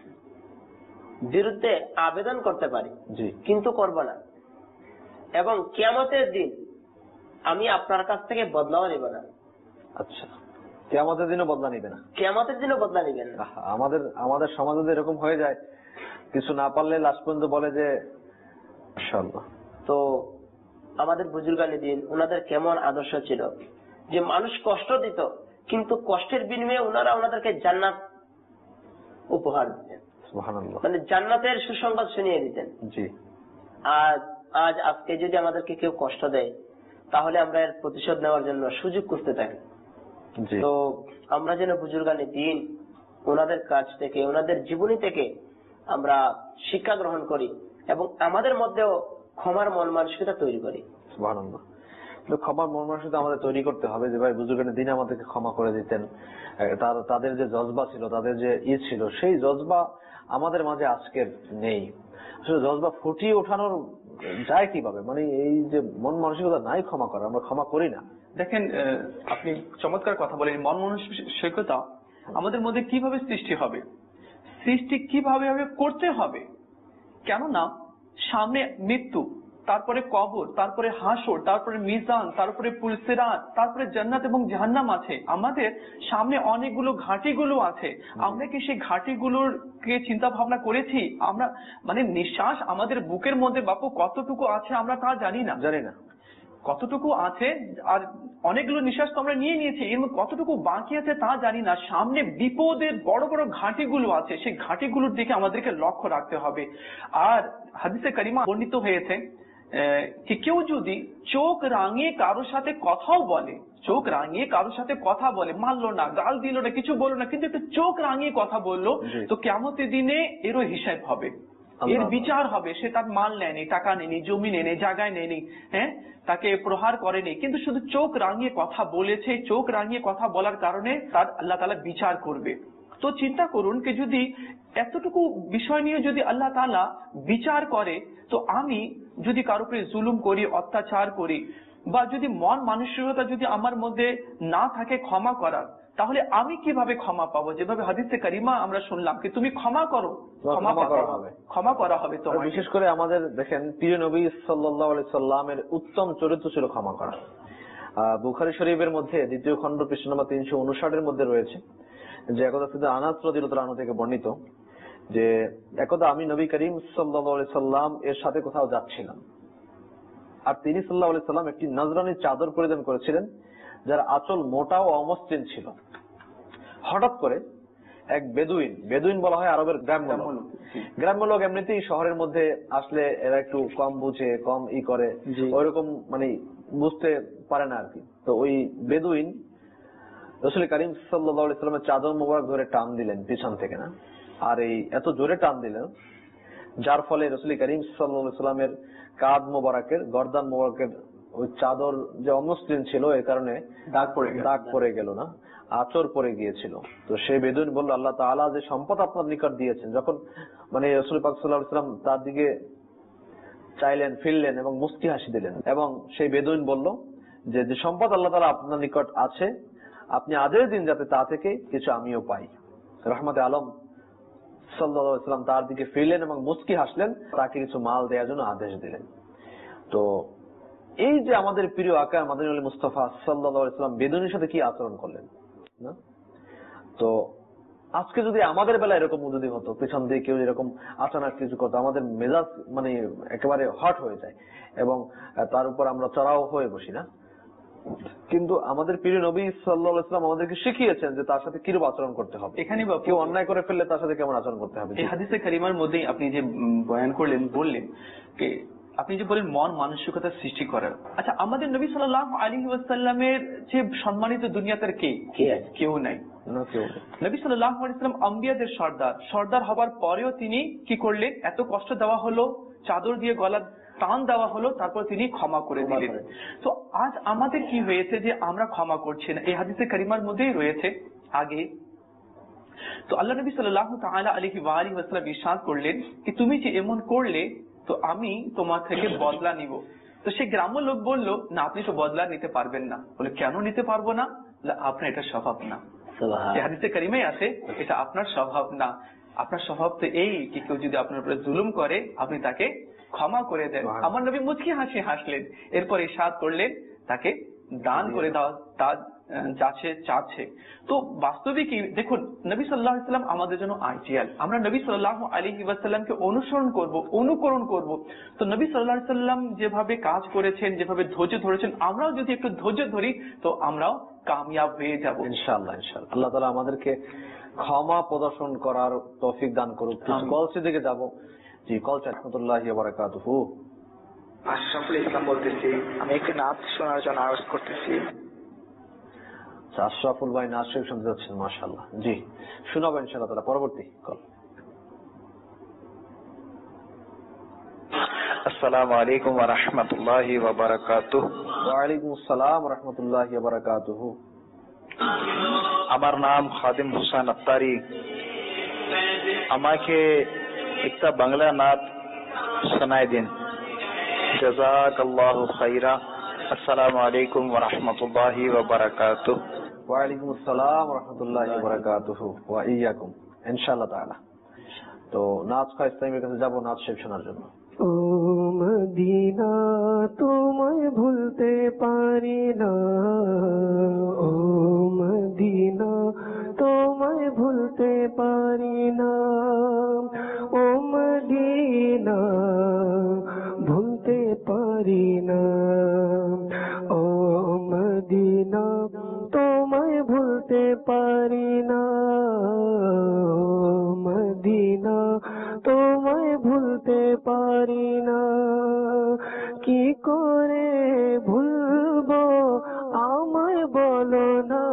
বিরুদ্ধে আবেদন করতে পারি, কিন্তু করব না, এবং কিয়ামতের দিন আমি আপনার কাছ থেকে বদলাও নেব না। আচ্ছা, কিয়ামতের দিনও বদলা নিবে না? কিয়ামতের দিনও বদলা নিবেন না। আমাদের আমাদের সমাজে এরকম হয়ে যায়, কিছু না পারলে লাস্ট পর্যন্ত বলে যে মাশাআল্লাহ। তো আমাদের বুজুর্গানে দিন ওনাদের কেমন আদর্শ ছিল যে মানুষ কষ্ট দিত, কিন্তু কষ্টের বিনিময়ে ওনারা ওনাদেরকে জান্নাত উপহার দিতেন, সুবহানাল্লাহ, মানে জান্নাতের সুসংবাদ শুনিয়ে দিতেন। জি। আজ আজ আজকে যদি আমাদেরকে কেউ কষ্ট দেয় তাহলে আমরা এর প্রতিশোধ নেওয়ার জন্য সুযোগ করতে থাকি। তো আমরা যেন বুজুর্গানে দিন ওনাদের কাছ থেকে, ওনাদের জীবনী থেকে আমরা শিক্ষা গ্রহণ করি এবং আমাদের মধ্যেও ক্ষমার মন মানসিকতা তৈরি করি। সুবহানাল্লাহ। ক্ষমার মন মানসিকতা আমাদের তৈরি করতে হবে যে ভাই বুজুর্গানে দিন আমাদেরকে ক্ষমা করে দিতেন, তাদের যে জজবা ছিল, তাদের যে ই ছিল, সেই জজবা আমাদের মাঝে আজকের নেই। আসলে জজবা ফুটিয়ে ওঠানোর যায় কিভাবে? মানে এই যে মন মানসিকতা নাই ক্ষমা করা, আমরা ক্ষমা করি না। দেখেন, আপনি চমৎকার কথা বলেন। মন মানসিকতা আমাদের মধ্যে কিভাবে সৃষ্টি হবে, সৃষ্টি কিভাবে করতে হবে? কেননা সামনে মৃত্যু, তারপরে কবর, তারপরে হাসর, তারপরে মিজান, তারপরে পুলসিরাত, তারপরে জান্নাত এবং জাহান্নাম আছে। আমাদের সামনে অনেকগুলো ঘাটিগুলো আছে। আমরা কি সেই ঘাটিগুলোর কে চিন্তা ভাবনা করেছি? আমরা মানে নিঃশ্বাস আমাদের বুকের মধ্যে বাপু কতটুকু আছে আমরা তা জানি না, জানি না কতটুকু আছে, আর অনেকগুলো নিঃশ্বাস তো আমরা নিয়ে নিয়েছি, এর মধ্যে কতটুকু বাকি আছে তা জানি না। সামনে বিপদের বড় বড় ঘাটিগুলো আছে, সেই ঘাটিগুলোর দিকে আমাদেরকে লক্ষ্য রাখতে হবে। আর হাদিসে কারিমা বর্ণিত হয়েছে যে কেউ যদি চোখ রাঙিয়ে কারোর সাথে কথাও বলে, চোখ রাঙিয়ে কারোর সাথে কথা বলে, মারলো না, গাল দিল না, কিছু বললো না, কিন্তু একটু চোখ রাঙিয়ে কথা বললো, তো কিয়ামতের দিনে এরও হিসাব হবে, এর বিচার হবে। সে তার মাল নেয়নি, টাকা নেয়নি, জমি নেয়নি, জায়গায় নেয়নি, হ্যাঁ, তাকে প্রহার করেনি, কিন্তু শুধু চোখ রাঙিয়ে কথা বলেছে, চোখ রাঙিয়ে কথা বলার কারণে তার আল্লাহ তাআলা বিচার করবে। তো চিন্তা করুন যে যদি এতটুকু বিষয় নিয়ে যদি আল্লাহ তাআলা বিচার করে, তো আমি যদি কারো উপরে জুলুম করি, অত্যাচার করি, বা যদি মন মানসিকতা যদি আমার মধ্যে না থাকে ক্ষমা করার, তাহলে আমি কিভাবে ক্ষমা পাবো? যেভাবে হাদিসে কারিমা আমরা শুনলাম কি তুমি ক্ষমা করো, ক্ষমা করা হবে, ক্ষমা করা হবে। তো বিশেষ করে আমাদের দেখেন প্রিয় নবী সাল্লাল্লাহু আলাইহি সাল্লামের উত্তম চরিত্র ছিল ক্ষমা করা। বুখারী শরীফের মধ্যে দ্বিতীয় খণ্ড পৃষ্ঠা নম্বর তিনশো উনষাট এর মধ্যে রয়েছে যে একদা সিদ্দিক আনাস রাদিয়াল্লাহু আনহু থেকে বর্ণিত যে একদা আমি নবী করিম সাল্লাল্লাহু আলাইহি সাল্লাম এর সাথে কোথাও যাচ্ছিলাম, আর তিনি সাল্লাল্লাহু আলাইহি সাল্লাম একটি নজরানি চাদর পরিধান করেছিলেন যার আঁচল মোটা ও অমসৃণ ছিল। হঠাৎ করে এক বেদুইন, বেদুইন বলা হয় আরবের গ্রাম্য লোক, গ্রাম্য লোক এমনিতেই শহরের মধ্যে আসলে এরা একটু কম বুঝে, কম ই করে, ওইরকম মানে বুঝতে পারে না আর কি। তো ওই বেদুইন রাসূল করিম সাল্লাল্লাহু আলাইহি সাল্লামের চাদর মোবারক ধরে টান দিলেন পিছন থেকে, না, আর এই এত জোরে টান দিলেন যার ফলে রাসূল করিম সাল্লাল্লাহু আলাইহি সাল্লামের কাঁধ মোবারকের, গর্দান মোবারকের ওই চাদর যে অমসৃণ ছিল, এর কারণে দাগ পড়ে গেল। দাগ পড়ে গেল না, আঁচড় পড়ে গিয়েছিল। তো সেই বেদুইন বলল, আল্লাহ তাআলা যে সম্পদ আপনার নিকট দিয়েছেন, যখন মানে রাসূল পাক সাল্লাল্লাহু আলাইহি সাল্লাম তার দিকে চাইলেন, ফিরলেন এবং মুস্কি হাসি দিলেন, এবং সেই বেদুইন বলল যে যে সম্পদ আল্লাহ তাআলা আপনার নিকট আছে, আপনি আজের দিন যাতে তা থেকে কিছু আমিও পাই। রহমতে আলম সাল্লাল্লাহু আলাইহি সাল্লাম তার দিকে ফিরলেন এবং মুস্কি হাসলেন, তাকে কিছু মাল দেওয়ার জন্য আদেশ দিলেন। তো এই যে আমাদের প্রিয় আকা মাদানী মুস্তাফা সাল্লাল্লাহু আলাইহি সাল্লাম বেদুইনের সাথে কি আচরণ করলেন না। তো আজকে যদি আমাদের বেলা এরকম যদি হতো, পেছন দিয়ে কেউ এরকম আচানক কিছু করতো, আমাদের মেজাজ মানে একেবারে হট হয়ে যায় এবং তার উপর আমরা চড়াও হয়ে বসি না। কিন্তু আমাদের প্রিয় নবী সাল্লাল্লাহু আলাইহি ওয়াসাল্লাম আমাদেরকে শিখিয়েছেন যে তার সাথে কিরূপ আচরণ করতে হবে। এখানে কেউ অন্যায় করে ফেললে তার সাথে কেমন আচরণ করতে হবে। এই হাদিসে কারিমার মধ্যেই আপনি যে বয়ান করলেন, বললেন যে আপনি যে বলেন মন মানসিকতা সৃষ্টি করার। আচ্ছা, আমাদের নবী সাল্লাল্লাহু আলাইহি ওয়াসাল্লামের যে সম্মানিত দুনিয়াতে কে কেউ নাই, নবী সাল্লাল্লাহু আলাইহি ওয়াসাল্লাম আম্বিয়াদের সর্দার। সর্দার হবার পরেও তিনি কি করলেন? এত কষ্ট দেওয়া হলো, চাদর দিয়ে গলা টান দেওয়া হলো, তারপর তিনি ক্ষমা করে দিলেন। তো আজ আমাদের কি হয়েছে যে আমরা ক্ষমা করছি না? এই হাদিসে কারিমার মধ্যেই রয়েছে আগে। তো আল্লাহ নবী সাল্লাল্লাহু তাআলা আলাইহি ওয়া আলিহি ওয়াসাল্লাম ইরশাদ করলেন কি তুমি যে এমন করলে তো আমি তোমার থেকে বদলা নিব। তো সেই গ্রাম্য লোক বলল, না আপনি তো বদলা নিতে পারবেন না। বলে কেন নিতে পারবো না? আপনার এটা স্বভাব না। হাদিসে কারিমে আছে এটা আপনার স্বভাব না। আপনার স্বভাব তো এই কি কেউ যদি আপনার উপরে জুলুম করে আপনি তাকে ক্ষমা করে দেন। আমার নবী মুচকি হাসি হাসলেন, এরপর ইরশাদ করলেন তাকে দান করে দাও তা যাচ্ছে চাচ্ছে। তো বাস্তবিক দেখুন, নবী সাল্লাল্লাহু আলাইহি ওয়াসাল্লাম আমাদের জন্য আইডিয়াল। আমরা নবী সাল্লাল্লাহু আলাইহি ওয়াসাল্লামকে অনুসরণ করব, অনুকরণ করব। তো নবী সাল্লাল্লাহু আলাইহি ওয়াসাল্লাম যেভাবে কাজ করেছেন, যেভাবে ধৈর্য ধরেছেন, আমরাও যদি একটু ধৈর্য ধরি তো আমরাও কামিয়াব হয়ে যাব ইনশাআল্লাহ। ইনশাআল্লাহ আল্লাহ তাআলা আমাদেরকে ক্ষমা প্রদর্শন করার তৌফিক দান করুক। কলসি দিকে যাব। জি, কলসি রাহমাতুল্লাহি ওয়া বারাকাতুহু। আশরাফুল ইসলাম বলতেছি, আমি একটি নাচ শোনার জন্য আওয়াজ করতেছি। আশরাফুল ভাই নাচ শরীফ শুনতে যাচ্ছেন, মাশাআল্লাহ। জি, শোনাবেন ইনশাআল্লাহ তাআলা পরবর্তী কল। আসসালামু আলাইকুম ওয়া রাহমাতুল্লাহি ওয়া বারাকাতুহু। ওয়া আলাইকুম আসসালাম ওয়া রাহমাতুল্লাহি ওয়া বারাকাতুহু। আমার নাম খাদিম হোসেন আত্তারি। আমাকে একটা বাংলা নাচ শোনায় দিন। জাযাকাল্লাহু খাইরা। আসসালামু আলাইকুম ওয়া রাহমাতুল্লাহি ওয়া বারাকাতুহু। ওয়া আলাইকুম আসসালাম ওয়া রাহমাতুল্লাহি ওয়া বারাকাতুহু ওয়া ইয়্যাকুম ইনশাআল্লাহ তাআলা। তো নাচ খা ইসলামের কাছে যাব নাচ শেখ শোনার জন্য। ও মদিনা তোমায় ভুলতে পারি না, ও মদিনা তোমায় ভুলতে পারি না, ও মদিনা ভুলতে পারি না, ও মদিনা তোমায় ভুলতে পারি না, মদিনা তোমায় ভুলতে পারি না। কি করে ভুলবো আমায় বলো না,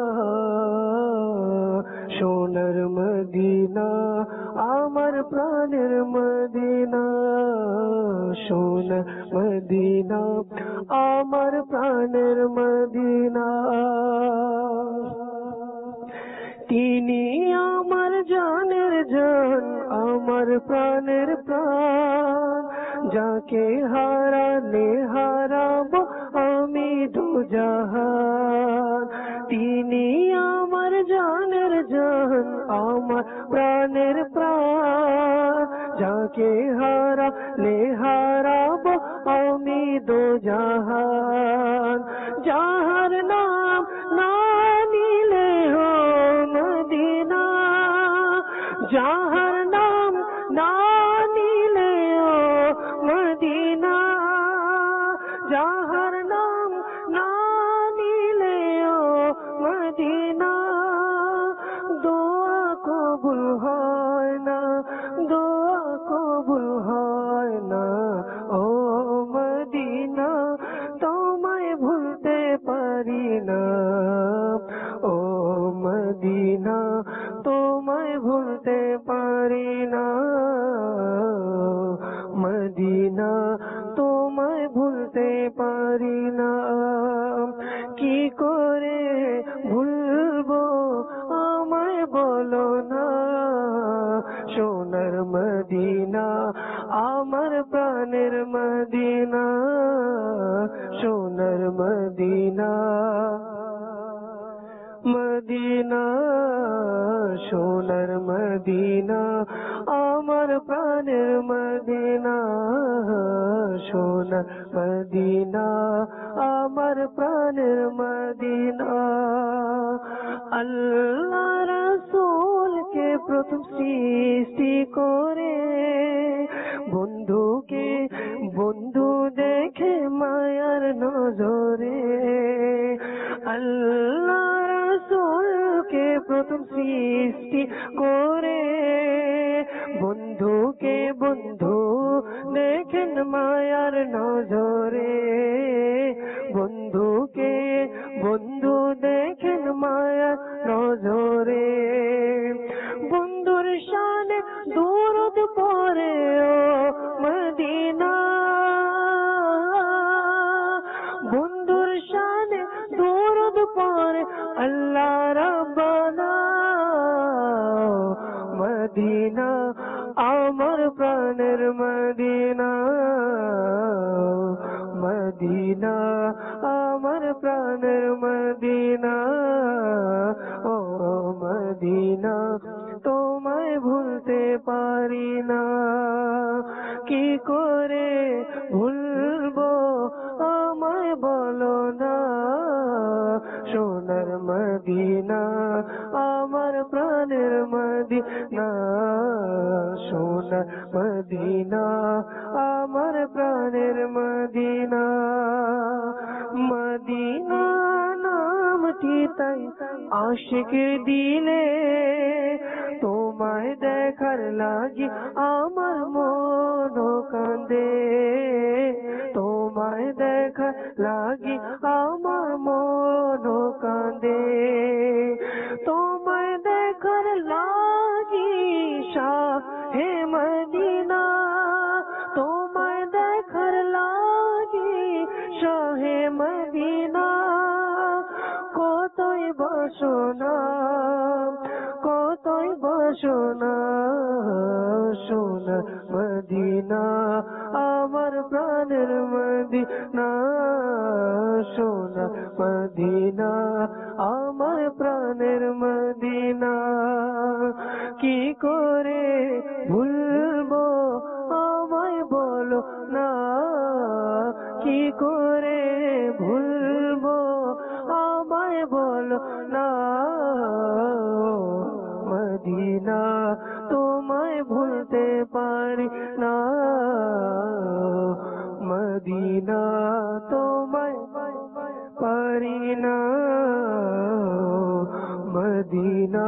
সোনার মদিনা আমার প্রাণের মদিনা, সোনার মদিনা আমার প্রাণের মদিনা। তিনি আমার জানের জান, আমার প্রাণের প্রাণ, যাকে হারালে হারাবো আমি দুজাহান। তিনি আমার জানের জান, আমার প্রাণের প্রাণ, যাকে হারালে হারাবো আমি দুজাহান। যাহার নাম না নিলে হো মদিনা, যাহার নাম না নিলে ও মদিনা, যাহার নাম না নিলে ও মদিনা, দোয়া কবুল হয় না, দোয়া কবুল হয় না, ও মদিনা তোমায় ভুলতে পারি না, ও মদিনা তোমায় ভুলতে পারি না, আমায় বলো না সোনার মদিনা আমার প্রাণের মদিনা সোনার মদিনা মদিনা সোনার মদিনা আমার প্রাণের মদিনা সোনার মদিনা আমার প্রাণের মদিনা আল্লাহ রাসূলকে প্রথম সৃষ্টি করে বন্ধুকে বন্ধু দেখে মায়ার নজরে আল্লাহ রাসূলকে প্রথম সৃষ্টি করে বন্ধুকে বন্ধু দেখেন মায়ার নজরে বন্ধুকে বন্ধু দেখেন মায়ার নজরে বন্ধুর শানে দুরূদ পড়ে ও মদিনা বন্ধুর শানে দুরূদ পড়ে আল্লাহ রাব্বানা মদিনা আমার প্রাণের মদিনা মদিনা আমার প্রাণের মদিনা ও মদিনা তোমায় ভুলতে পারি না কি করে ভুলবো আমায় বলো না সোনার মদিনা আমার প্রাণের মদিনা সোনার মদিনা আমার প্রাণের মদিনা মদিনা নামটি তাই আশিকের দিলে তোমায় দেখার লাগি আমার মন কাঁদে তোমায় দেখার লাগি আমার মন কাঁদে তোমায় দেখার লাগি শাহে মদিনা তোমায় দেখার লাগি শাহে মদিনা কতই বাসনা কতই বাসনা সোনা মদিনা আমার প্রাণের মদিনা সোনা মদিনা আমার প্রাণের মদিনা কি করে ভুলবো আমায় বলো না কি করে ভুলবো আমায় বলো না মদিনা তোমায় ভুলতে পারি না মদিনা তোমায় পারি না মদিনা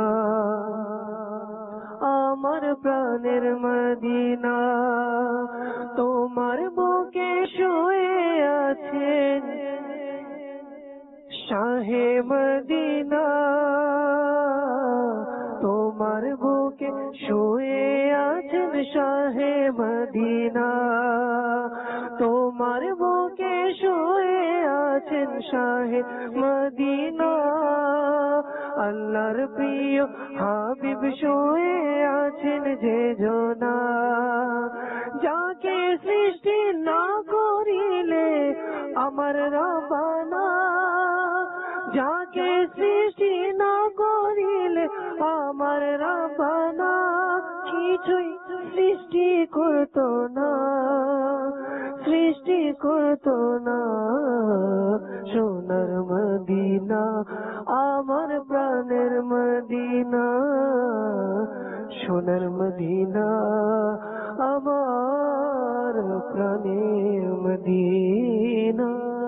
আমার প্রাণের মদিনা তোমার বুকে শুয়ে আছেন শাহে মদিনা তোমার বুকে শুয়ে আছেন শাহে মদিনা তোমার বুকে শুয়ে আছেন শাহে মদিনা আল্লাহর প্রিয় হাবিব শুয়ে আছেন যে জনা যাকে সৃষ্টি না করিলে আমার রব্বানা যাকে সৃষ্টি না করিলে আমার রব্বানা কিছুই সৃষ্টি করতো না সৃষ্টি করতো না সোনার মদিনা আমার প্রাণের মদিনা সোনার মদিনা আমার প্রাণের মদিনা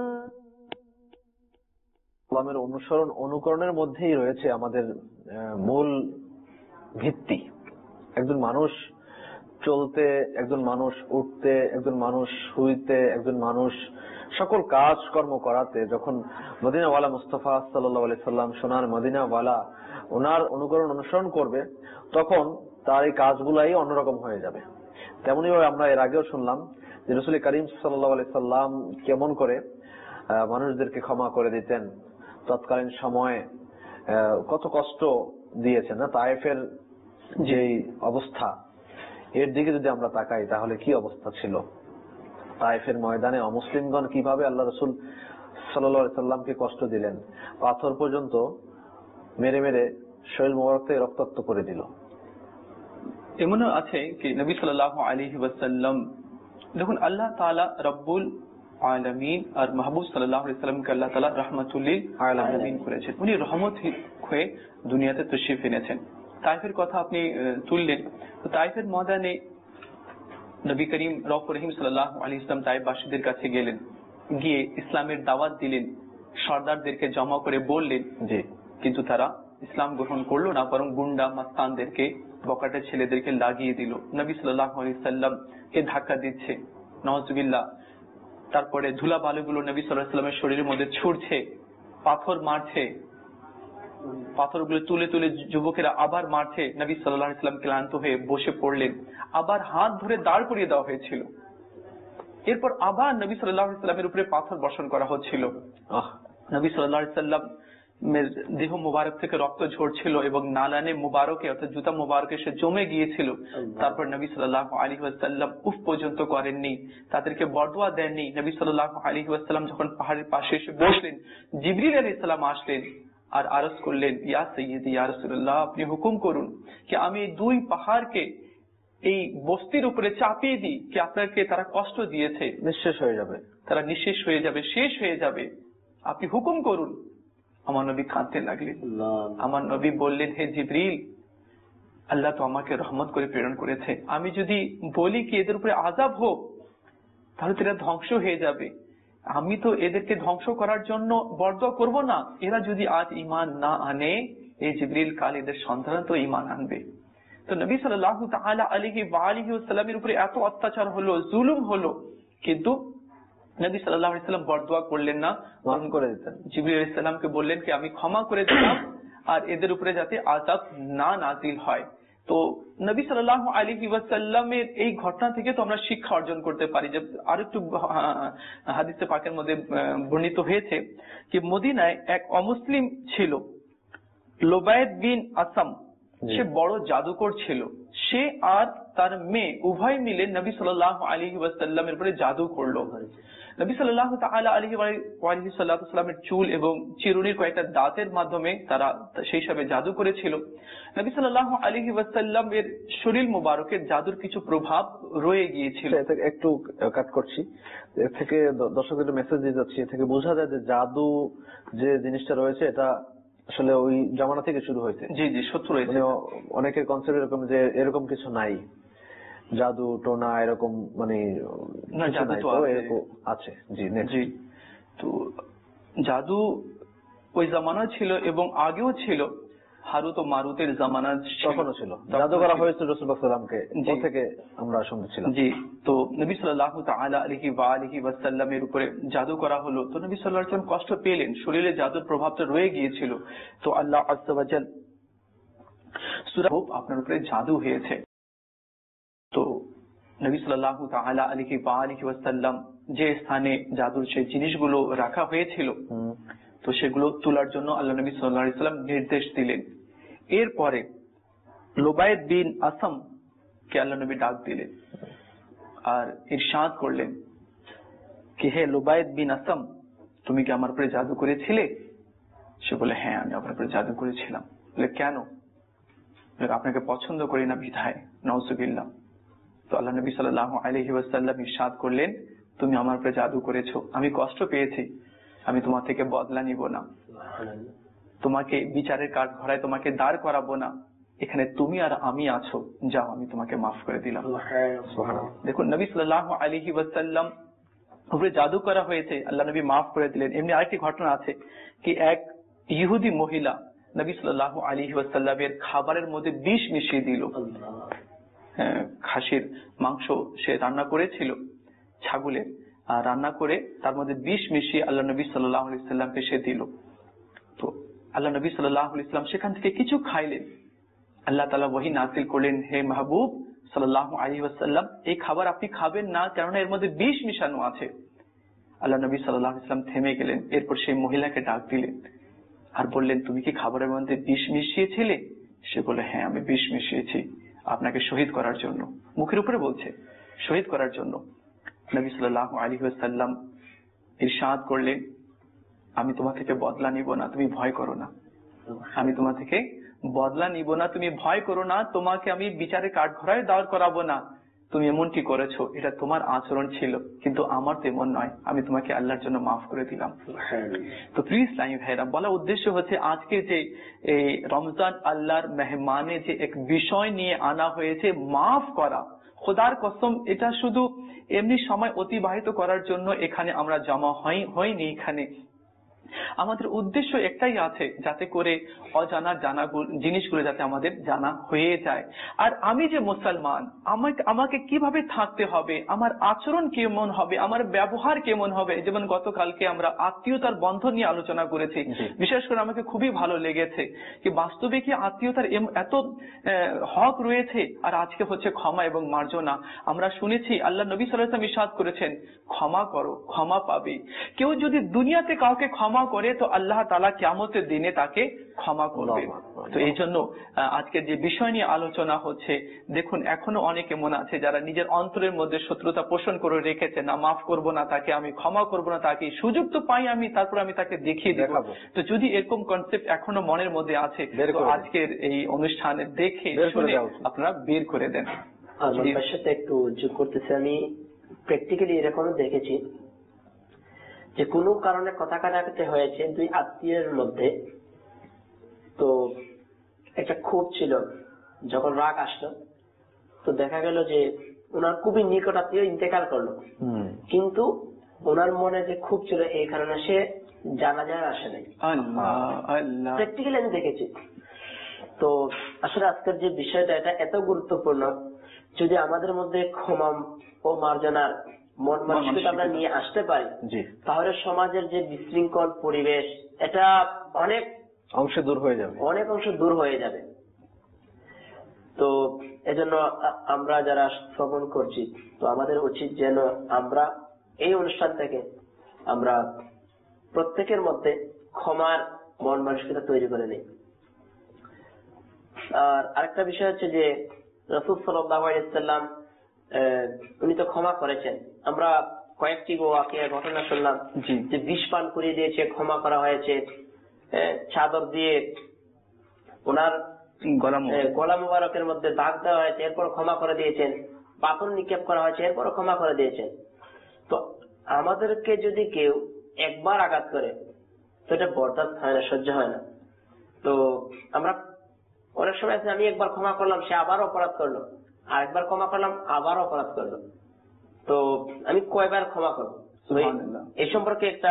ইসলামের অনুসরণ অনুকরণের মধ্যেই রয়েছে আমাদের মূল ভিত্তি। একজন মানুষ চলতে, একজন মানুষ উঠতে, একজন মানুষ শুইতে, একজন মানুষ সকল কাজ কর্ম করাতে যখন মদিনাওয়ালা মুস্তাফা সাল্লাল্লাহু আলাইহি সাল্লাম সোনার মদিনাওয়ালা ওনার অনুকরণ অনুসরণ করবে, তখন তার এই কাজগুলাই অন্যরকম হয়ে যাবে। তেমনি আমরা এর আগেও শুনলাম যে রাসূল করিম সাল্লাল্লাহু আলাইহি সাল্লাম কেমন করে মানুষদেরকে ক্ষমা করে দিতেন, তৎকালীন সময়ে কত কষ্ট দিয়েছেন না, তায়েফের যে অবস্থা এর দিকে যদি আমরা তাকাই তাহলে কি অবস্থা ছিল? তায়েফের ময়দানে অমুসলিমগণ কিভাবে আল্লাহ রাসূল সাল্লাল্লাহু আলাইহি সাল্লামকে কষ্ট দিলেন, পাথর পর্যন্ত মেরে মেরে শরীর মোবারককে রক্তাক্ত করে দিল। এমনও আছে কি নবী সাল্লাল্লাহু আলাইহি ওয়াসাল্লাম, দেখুন আল্লাহ তাআলা রব্বুল আলামিন আর মাহবুব সাল্লাল্লাহু আলাইহি সাল্লামকে আল্লাহ তাআলা রাহমাতুল লিল আলামিন করেছেন। উনি রহমত হয়ে দুনিয়াতে তশরিফ এনেছেন। তায়েফের কথা আপনি তুললেন, তো তায়েফের ময়দানে নবী করিম রউফুর রহিম সাল্লাল্লাহু আলাইহি ওয়াসাল্লাম তায়েফবাসীদের কাছে গেলেন, গিয়ে ইসলামের দাওয়াত দিলেন, সর্দারদেরকে জমা করে বললেন যে, কিন্তু তারা ইসলাম গ্রহণ করলো না, বরং গুন্ডা মাস্তানদেরকে, বকাটে ছেলেদেরকে লাগিয়ে দিল। নবী সাল্লাল্লাহু আলাইহি ওয়াসাল্লাম কে ধাক্কা দিচ্ছে, নাউজুবিল্লাহ। তারপরে ধুলা বালুগুলো নবী সাল্লাল্লাহু আলাইহি ওয়াসাল্লামের শরীরের মধ্যে ছুড়ছে, পাথর মারছে, পাথরগুলো তুলে তুলে যুবকেরা আবার মারছে। নবী সাল্লাল্লাহু আলাইহি ওয়াসাল্লাম ক্লান্ত হয়ে বসে পড়লেন, আবার হাত ধরে দাঁড় করিয়ে দেওয়া হয়েছিল। এরপর আবার নবী সাল্লাল্লাহু আলাইহি ওয়াসাল্লামের উপরে পাথর বর্ষণ করা হচ্ছিল। নবী সাল্লাল্লাহু আলাইহি ওয়াসাল্লাম দেহ মুবারক থেকে রক্ত ঝরছিল এবং নালানে মুবারকে অর্থাৎ জুতা মুবারকে সে জমে গিয়েছিল। তারপর নবী সাল্লাল্লাহু আলাইহি ওয়াসাল্লাম উফ পর্যন্ত করেননি, তাদেরকে বরদোয়া দেননি। নবী সাল্লাল্লাহু আলাইহি ওয়াসাল্লাম যখন পাহাড়ের পাশে এসে বসলেন, জিবরিল আলাইহিস সালাম আসলেন আর আরজ করলেন, ইয়া সাইয়্যিদি ইয়া রাসূলুল্লাহ, আপনি হুকুম করুন কি আমি দুই পাহাড়কে এই বস্তির উপরে চাপিয়ে দিই, কি আপনাকে তারা কষ্ট দিয়েছে, নিঃশেষ হয়ে যাবে, তারা নিঃশেষ হয়ে যাবে, শেষ হয়ে যাবে, আপনি হুকুম করুন। আমার নবী কাঁদতে লাগলেন। আমার নবী বললেন, হে জিবরিল, আল্লাহ তো আমাকে রহমত করে প্রেরণ করেছে, আমি যদি বলি কি এদের উপরে আযাব হোক তাহলে তো এরা ধ্বংস হয়ে যাবে, আমি তো এদেরকে ধ্বংস করার জন্য বরদোয়া করব না। এরা যদি আজ ঈমান না আনে, এই জিবরিল কাল এদের সন্তান তো ঈমান আনবে। তো নবী সাল্লাল্লাহু তাআলা আলাইহি ওয়া আলিহি ওয়াসাল্লামের উপরে এত অত্যাচার হলো, জুলুম হলো, কিন্তু নবী সাল্লাল্লাহু আলাইহি ওয়াসাল্লাম বরদোয়া করলেন না, মাফ করে দিতেন। জিবরিল আলাইহিস সালামকে বললেন কি আমি ক্ষমা করে দিলাম আর এদের উপরে যাতে আযাব না নাজিল হয়। তো নবী সাল্লাল্লাহু আলাইহি ওয়াসাল্লামের এই ঘটনা থেকে তো আমরা শিক্ষা অর্জন করতে পারি। যে আরেকটু হাদিসে পাকের মধ্যে বর্ণিত হয়েছে যে মদিনায় এক অমুসলিম ছিল, লুবাইদ বিন আসম, সে বড় জাদুকর ছিল। সে আর তার মেয়ে উভয় মিলে নবী সাল্লাল্লাহু আলাইহি ওয়াসাল্লামের উপরে জাদু করলো। নবী সাল্লাল্লাহু তাআলা আলাইহি ওয়া সাল্লামের চুল এবং চিরুনির কয়েকটা দাঁতের মাধ্যমে তারা সেই সবে জাদু করেছিল। নবী সাল্লাল্লাহু আলাইহি ওয়াসাল্লামের শরীর মোবারকের জাদুর কিছু প্রভাব রয়ে গিয়েছিল। একটু কাট করছি, এর থেকে দর্শকদের মেসেজ দিয়ে যাচ্ছি, এর থেকে বোঝা যায় যে জাদু যে জিনিসটা রয়েছে এটা আসলে ওই জামানা থেকে শুরু হয়েছে। জি জি সত্য রয়েছে। অনেকের কনসেপ্ট এরকম যে এরকম কিছু নাই, জাদু টোনা এরকম মানে না, জাদু তো আছে। জি জি, তো জাদু ওই জামানা ছিল এবং আগেও ছিল, হারুত ও মারুতের জামানা তখনও ছিল, জাদু করা হয়েছে রাসূলুল্লাহ সাল্লাল্লাহু আলাইহি ওয়াসাল্লামকে, থেকে আমরা শুনছিলাম। জি, তো নবী সাল্লাল্লাহু তাআলা আলাইহি ওয়া আলিহি ওয়াসাল্লামের উপরে জাদু করা হলো। তো নবী সাল্লাল্লাহু আলাইহি ওয়াসাল্লাম কষ্ট পেলেন, শরীরে জাদুর প্রভাবটা রয়ে গিয়েছিল। তো আল্লাহ আযজা ওয়া জাল সূরা আপনার উপরে জাদু হয়েছে। তো নবী সাল্লাল্লাহু তাআলা আলাইহি ওয়া আলিহি ওয়াসাল্লাম যে স্থানে জাদুর সেই জিনিসগুলো রাখা হয়েছিল, তো সেগুলো তোলার জন্য আল্লাহ নবী সাল্লাল্লাহু আলাইহি ওয়াসাল্লাম নির্দেশ দিলেন। এরপরে লুবাইদ বিন আসম কে আল্লাহ নবী ডাক দিলেন আর ইরশাদ করলেন কি, হে লুবাইদ বিন আসম, তুমি কি আমার উপরে জাদু করেছিলে? সে বলে, হ্যাঁ আমি আপনার উপরে জাদু করেছিলাম। বলে, কেন? আপনাকে পছন্দ করি না বিধায়, নাউজুবিল্লাহ। তো আল্লাহ নবী সাল্লাল্লাহু আলাইহি ওয়াসাল্লাম ইরশাদ করলেন, তুমি আমার উপরে জাদু করেছো, আমি কষ্ট পেয়েছি, আমি তোমার থেকে বদলা নিব না, তোমাকে বিচারের কাঠ ঘরায় তোমাকে দাঁড় করাবো না, এখানে তুমি আর আমি আছো, যাও আমি তোমাকে মাফ করে দিলাম। দেখুন নবী সাল্লাল্লাহু আলাইহি ওয়াসাল্লাম উপরে জাদু করা হয়েছে, আল্লাহ নবী মাফ করে দিলেন। এমনি আরেকটি ঘটনা আছে কি, এক ইহুদি মহিলা নবী সাল্লাল্লাহু আলাইহি ওয়াসাল্লামের খাবারের মধ্যে বিষ মিশিয়ে দিল। খাসির মাংস সে রান্না করেছিল, ছাগলের, আর রান্না করে তার মধ্যে বিষ মিশিয়ে আল্লাহ নবী সাল্লাল্লাহু আলাইহি ওয়াসাল্লামকে সে দিল। তো আল্লাহ নবী সাল্লাল্লাহু আলাইহি ওয়াসাল্লাম সেখান থেকে কিছু খাইলেন। আল্লাহ তাআলা ওহী নাযিল করলেন, হে মাহবুব সাল্লাল্লাহু আলাইহি ওয়াসাল্লাম, এই খাবার আপনি খাবেন না, কেননা এর মধ্যে বিষ মিশানো আছে। আল্লাহ নবী সাল্লাল্লাহু আলাইহি ওয়াসাল্লাম থেমে গেলেন। এরপর সেই মহিলাকে ডাক দিলেন আর বললেন, তুমি কি খাবারের মধ্যে বিষ মিশিয়েছিলে? সে বলে, হ্যাঁ আমি বিষ মিশিয়েছি আপনাকে শহীদ করার জন্য। মুখের উপরে বলছে শহীদ করার জন্য। নবী সাল্লাল্লাহু আলাইহি ওয়াসাল্লাম ইরশাদ করলেন, আমি তোমার থেকে বদলা নিব না, তুমি ভয় করো না। আমি তোমার থেকে বদলা নিব না, তুমি ভয় করো না। তোমাকে আমি বিচারে কাঠগড়ায় দাঁড় করাবো না। তুমি এমনটি করেছো, এটা তোমার আচরণ ছিল, কিন্তু আমার তেমন নয়। আমি তোমাকে আল্লাহর জন্য মাফ করে দিলাম। তো প্রিয় ইসলামী ভাইরা, বলা উদ্দেশ্য হচ্ছে আজকে যে এই রমজান আল্লাহর মেহমানে যে এক বিষয় নিয়ে আনা হয়েছে, মাফ করা। খোদার কসম, এটা শুধু এমনি সময় অতিবাহিত করার জন্য এখানে আমরা জমা হয়নি। এখানে আমাদের উদ্দেশ্য একটাই আছে, যাতে করে অজানা জানা জিনিসগুলো যাতে আমাদের জানা হয়ে যায়। আর আমি যে মুসলমান, আমাকে আমাকে কিভাবে থাকতে হবে, আমার আচরণ কেমন হবে, আমার ব্যবহার কেমন হবে। যেমন গতকালকে আমরা আত্মীয়তার বন্ধন নিয়ে আলোচনা করেছি। বিশেষ করে আমাকে খুবই ভালো লেগেছে যে বাস্তবে কি আত্মীয়তার এত হক রয়েছে। আর আজকে হচ্ছে ক্ষমা এবং মার্জনা। আমরা শুনেছি আল্লাহ নবী সাল্লাল্লাহু আলাইহি ওয়াসাল্লাম ইরশাদ করেছেন, ক্ষমা করো, ক্ষমা পাবে। কেউ যদি দুনিয়াতে কাউকে ক্ষমা করে তো আল্লাহ তাআলা কিয়ামতের দিনে তাকে ক্ষমা করবে। তো এই জন্য আজকে যে বিষয় নিয়ে আলোচনা হচ্ছে, দেখুন এখনো অনেকে মনে আছে যারা নিজের অন্তরের মধ্যে শত্রুতা পোষণ করে রেখেছে, না মাফ করব না তাকে, আমি ক্ষমা করব না তাকে, সুযোগ তো পাই আমি, তারপর আমি তাকে দেখিয়ে দেখাবো। তো যদি এরকম কনসেপ্ট এখনো মনের মধ্যে আছে, তো আজকের এই অনুষ্ঠানে দেখে শুনে আপনারা বের করে দেন। আমার সাথে একটু যোগ করতেছি, আমি প্র্যাকটিক্যালি এরকম দেখেছি যে কোনো কারণে কথা কাটাকাটি হয়েছে দুই আত্মীয়ের মধ্যে। তো একটা ক্ষোভ ছিল, যখন রাগ আসলো তো দেখা গেল যে ওনার খুবই নিকট আত্মীয় ইন্তেকাল করলো, কিন্তু ওনার মনে যে ক্ষোভ ছিল এই কারণে সে জানাজায় আসে নাই। প্র্যাকটিক্যালি আমি দেখেছি। তো আসলে আজকের যে বিষয়টা, এটা এত গুরুত্বপূর্ণ। যদি আমাদের মধ্যে ক্ষমা ও মার্জনার মন মানসিকতা আমরা নিয়ে আসতে পারি, তাহলে সমাজের যে বিশৃঙ্খল পরিবেশ, এটা অনেক অংশে দূর হয়ে যাবে, অনেক অংশ দূর হয়ে যাবে। তো এজন্য আমরা যারা শ্রবণ করছি, তো আমাদের উচিত যেন আমরা এই অনুষ্ঠান থেকে আমরা প্রত্যেকের মধ্যে ক্ষমার মন মানসিকতা তৈরি করে নিই। আর আরেকটা বিষয় হচ্ছে যে রাসূল সাল্লাল্লাহু আলাইহি ওয়াসাল্লাম উনি তো ক্ষমা করেছেন। আমরা কয়েকটি ওয়াকিয়া ঘটনা শুনলাম যে বিষ পান করিয়ে দিয়েছে, ক্ষমা করা হয়েছে, চাদর দিয়ে ওনার গলা মুবারকের মধ্যে দাগ দেওয়া হয়েছে, এরপর ক্ষমা করে দিয়েছেন, পাথর নিক্ষেপ করা হয়েছে, এরপর ক্ষমা করে দিয়েছেন। তো আমাদেরকে যদি কেউ একবার আঘাত করে তো এটা বরদাস্ত হয় না, সহ্য হয় না। তো আমরা অনেক সময় আছে, আমি একবার ক্ষমা করলাম, সে আবার অপরাধ করলো, আর একবার ক্ষমা করলাম, আবার অপরাধ করলো, তো আমি কয়বার ক্ষমা করবো? এই সম্পর্কে একটা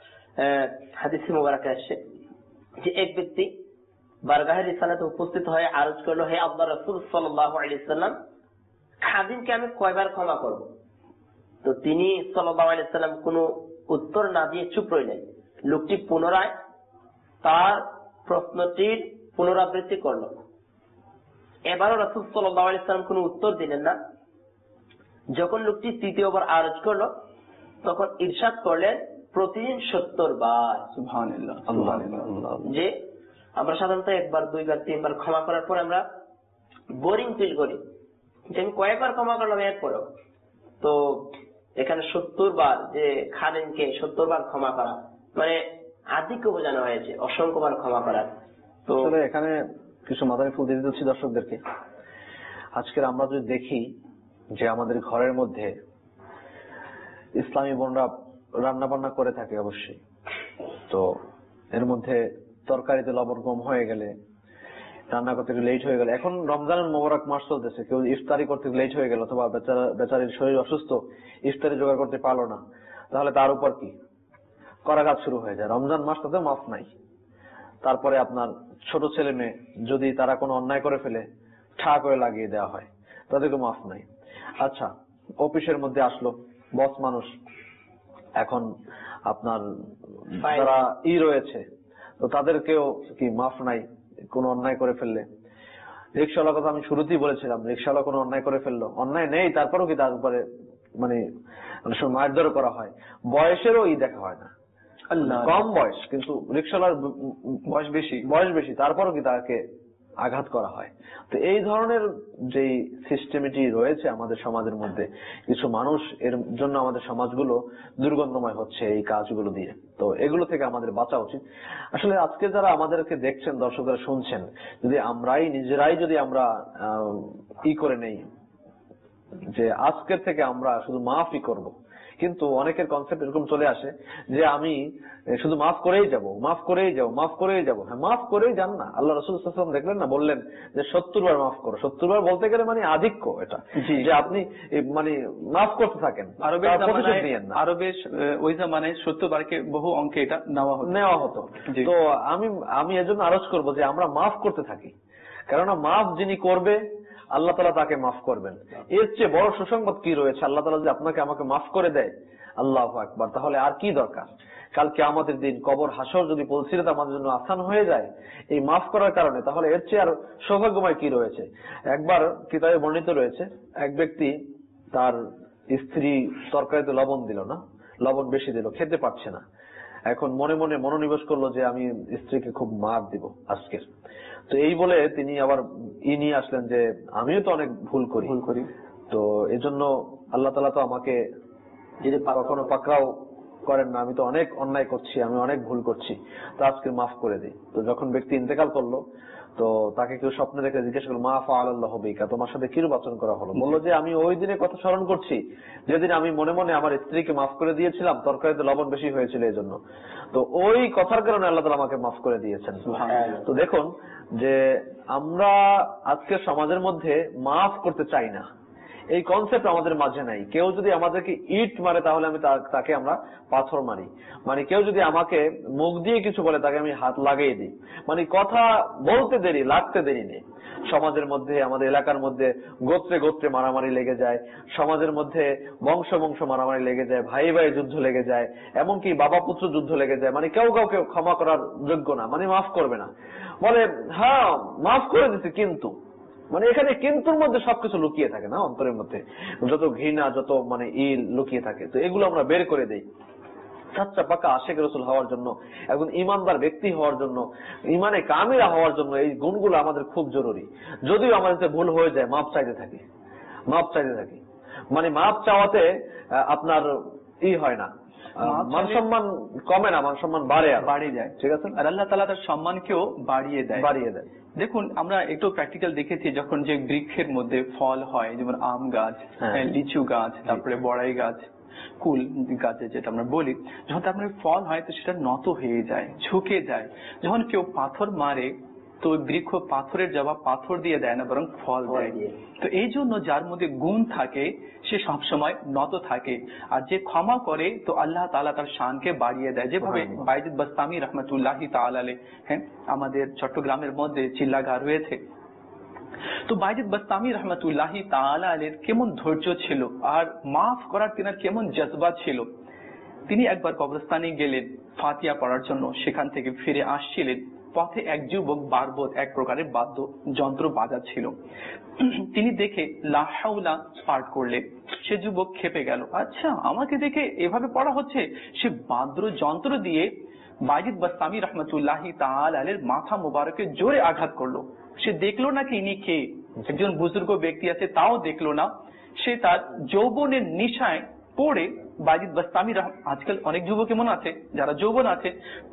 হাদিস মুবারকে আসছে যে এক ব্যক্তি বারগাহে রিসালাতে উপস্থিত হয়ে আরজ করলো, হে আল্লাহর রাসূল সাল্লাল্লাহু আলাইহি ওয়াসাল্লাম, খাদিমকে আমি কয়বার ক্ষমা করব? তো তিনি সাল্লাল্লাহু আলাইহি ওয়াসাল্লাম কোনো উত্তর না দিয়ে চুপ রইলেন। লোকটি পুনরায় তার প্রশ্নটির পুনরাবৃত্তি করলো। এবারও রাসূল সাল্লাল্লাহু আলাইহি ওয়াসাল্লাম কোনো উত্তর দিলেন না। যখন লোকটি তৃতীয়বার আরজ করলো, তখন ইরশাদ করলেন, প্রতিদিন সত্তর বার। সুবহানাল্লাহ। যে আমরা সাধারণত একবার, দুইবার, তিনবার ক্ষমা করার পর আমরা বোরিং ফিল করি, যে আমি কয়েকবার ক্ষমা করলাম এরপরেও। তো এখানে সত্তর বার, যে খাদেমকে সত্তর বার ক্ষমা করা মানে আধিক্য বোঝানো হয়েছে, অসংখ্যবার ক্ষমা করার। তো এখানে কিছু মাদানী ফুল দিয়ে দিচ্ছি দর্শকদেরকে। আজকের আমরা যদি দেখি যে আমাদের ঘরের মধ্যে ইসলামী বোনরা রান্না বান্না করে থাকে অবশ্যই, তো এর মধ্যে তরকারিতে লবণ কম হয়ে গেলে, রান্না করতে লেট হয়ে গেলে, এখন রমজানের মোবারক মাস চলতেছে, কেউ ইফতারি করতে লেট হয়ে গেল, অথবা বেচারা বেচারির শরীর অসুস্থ, ইফতারি জোগাড় করতে পারলো না, তাহলে তার উপর কি করাঘাত শুরু হয়ে যায়। রমজান মাসটাতে মাফ নাই। তারপরে আপনার ছোট ছেলে মেয়ে যদি তারা কোনো অন্যায় করে ফেলে, ঠা করে লাগিয়ে দেওয়া হয়, তাদেরকে মাফ নাই। আচ্ছা, অফিসের মধ্যে আসলো বস মানুষ, এখন আপনার যারা ই রয়েছে, তো তাদেরকেও কি মাফ নাই কোন অন্যায় করে ফেললে। রিক্সাওয়ালার কথা আমি শুরুতেই বলেছিলাম, রিক্সাওয়ালা কোনো অন্যায় করে ফেললো, অন্যায় নেই, তারপরেও কি তার উপরে মানে মারধর করা হয়। বয়সেরও ই দেখা হয় না, কম বয়স কিন্তু রিক্সাওয়ালার বয়স বেশি, বয়স বেশি, তারপরও কি তাকে আঘাত করা হয়। তো এই ধরনের যে সিস্টেমটি রয়েছে আমাদের সমাজের মধ্যে, কিছু মানুষ এর জন্য আমাদের সমাজগুলো দুর্গন্ধময় হচ্ছে এই কাজগুলো দিয়ে। তো এগুলো থেকে আমাদের বাঁচা উচিত। আসলে আজকে যারা আমাদেরকে দেখছেন, দর্শকরা শুনছেন, যদি আমরাই নিজেরাই যদি আমরা ই করে নেই যে আজকের থেকে আমরা শুধু মাফই করব, কিন্তু অনেকের কনসেপ্ট এরকম চলে আসে যে আমি শুধু মাফ করেই যাব, মাফ করেই যাব, মাফ করেই যাব। হ্যাঁ, মাফ করেই যান না। আল্লাহ রাসূল সাল্লাল্লাহু আলাইহি ওয়াসাল্লাম দেখলেন না, বললেন যে সত্তর বার মাফ করো। সত্তর বার বলতে গেলে মানে আধিক্য, এটা যে আপনি মানে মাফ করতে থাকেন। আরবের ওই জামানায় সত্তর বারকে বহু অঙ্কে এটা নেওয়া হতো নেওয়া হতো তো আমি আমি এজন্য আরজ করব যে আমরা মাফ করতে থাকি, কেননা মাফ যিনি করবে আল্লাহ তাআলা তাকে মাফ করবেন। এর চেয়ে বড় সুসংবাদ কি রয়েছে? আল্লাহ তাআলা যদি আপনাকে আমাকে মাফ করে দেয়, আল্লাহু আকবার, তাহলে আর কি দরকার? কাল কিয়ামতের দিন কবর হাসর যদি পৌঁছিতে আমাদের জন্য আসান হয়ে যায় এই মাফ করার কারণে, তাহলে এর চেয়ে আর সৌভাগ্যময় কি রয়েছে? একবার কিতাবে বর্ণিত রয়েছে, এক ব্যক্তি তার স্ত্রী তরকারিতে লবণ দিল না, লবণ বেশি দিল, খেতে পারছে না। এখন মনে মনে মনোনিবেশ করলো যে আমি স্ত্রীকে খুব মার দিব আজকের। তো এই বলে তিনি আবার ই নিয়ে আসলেন যে আমিও তো অনেক ভুল করি ভুল করি তো এজন্য আল্লাহ তাআলা তো আমাকে যদি কখনো পাকড়াও করেন না, আমি তো অনেক অন্যায় করছি, আমি অনেক ভুল করছি, তো আজকে মাফ করে দিই। তো যখন ব্যক্তি ইন্তেকাল করলো, তো তাকে কেউ স্বপ্নে দেখে জিজ্ঞেস করলো, মা ফাআলাল্লাহু বিকা, তোমার সাথে কিরূপ আচরণ করা হলো? বললো যে আমি ওই দিনের কথা স্মরণ করছি যেদিন আমি মনে মনে আমার স্ত্রীকে মাফ করে দিয়েছিলাম, তরকারিতে লবণ বেশি হয়েছিল এই জন্য। তো ওই কথার কারণে আল্লাহ তাআলা আমাকে মাফ করে দিয়েছেন। তো দেখুন যে আমরা আজকের সমাজের মধ্যে মাফ করতে চাই না, এই কনসেপ্ট আমাদের মাঝে নাই। কেউ যদি আমাদেরকে ইট মারে তাহলে আমি তাকে আমরা পাথর মারি, মানে কেউ যদি আমাকে মুখ দিয়ে কিছু বলে তাকে আমি হাত লাগিয়ে দিই, মানে কথা বলতে দেরি লাগতে দেরি নেই। সমাজের মধ্যে, আমাদের এলাকার মধ্যে গোত্রে গোত্রে মারামারি লেগে যায়, সমাজের মধ্যে বংশ বংশ মারামারি লেগে যায়, ভাই ভাই যুদ্ধ লেগে যায়, এমনকি বাবা পুত্র যুদ্ধ লেগে যায়। মানে কেউ কাউকে ক্ষমা করার যোগ্য না, মানে মাফ করবে না, বলে হ্যাঁ মাফ করে দিচ্ছি, কিন্তু মানে এখানে কিন্তুর মধ্যে সবকিছু লুকিয়ে থাকে না, অন্তরের মধ্যে যত ঘৃণা, যত মানে ইল লুকিয়ে থাকে। তো এগুলো আমরা বের করে দেই। সাচ্চা পাকা আশিক রাসূল হওয়ার জন্য, একজন ইমানদার ব্যক্তি হওয়ার জন্য, ইমানে কামিলা হওয়ার জন্য এই গুণগুলো আমাদের খুব জরুরি। যদিও আমাদের ভুল হয়ে যায়, মাপ চাইতে থাকি, মাপ চাইতে থাকি, মানে মাপ চাওয়াতে আপনার ই হয় না, মান সম্মান কমে না, মান সম্মান বাড়ে, বাড়ে যায়। ঠিক আছে, আর আল্লাহ তাআলা তার সম্মানকেও বাড়িয়ে দেয় বাড়িয়ে দেয় দেখুন আমরা একটু প্র্যাকটিক্যাল দেখেছি, যখন যে বৃক্ষের মধ্যে ফল হয়, যেমন আম গাছ, লিচু গাছ, তারপরে বড়াই গাছ, কুল গাছে যেটা আমরা বলি, যখন তারপরে ফল হয় তো সেটা নত হয়ে যায়, ঝুঁকে যায়। যখন কেউ পাথর মারে তো বৃক্ষ পাথরের জবাব পাথর দিয়ে দেয় না, বরং ফল দেয়। তো এই জন্য যার মধ্যে গুণ থাকে সে সবসময় নত থাকে, আর যে ক্ষমা করে তো আল্লাহ তাআলা তার শানকে বাড়িয়ে দেয়। যেভাবে বাইজিদ বাস্তামি রহমতুল্লাহি তাআলা আলাইহি, হ্যাঁ, আমাদের চট্টগ্রামের মধ্যে চিল্লাগার রয়েছে। তো বাইজিদ বাস্তামি রহমতুল্লাহি তাআলা আলাইহির কেমন ধৈর্য ছিল, আর মাফ করার তিনার কেমন জজবা ছিল। তিনি একবার কবরস্থানে গেলেন ফাতিহা পড়ার জন্য, সেখান থেকে ফিরে আসছিলেন, পথে এক যুবক বারবত এক প্রকারের বাদ্য যন্ত্র বাজাচ্ছিল। তিনি দেখে লা হাওলা পাঠ করলেন। সে যুবক খেপে গেল, আচ্ছা আমাকে দেখে এভাবে পড়া হচ্ছে। সে বাদ্য যন্ত্র দিয়ে বাইজিদ বাস্তামি রহমতুল্লাহি তাআলা আলাইহির মাথা মুবারকে জোরে আঘাত করলো। সে দেখলো না কি ইনি কে, একজন বুজুর্গ ব্যক্তি আছে, তাও দেখলো না। সে তার যৌবনের নিশায় পড়ে বাইজিদ বাস্তামি, আজকাল অনেক যুবক এমন আছে যারা যৌবন আছে,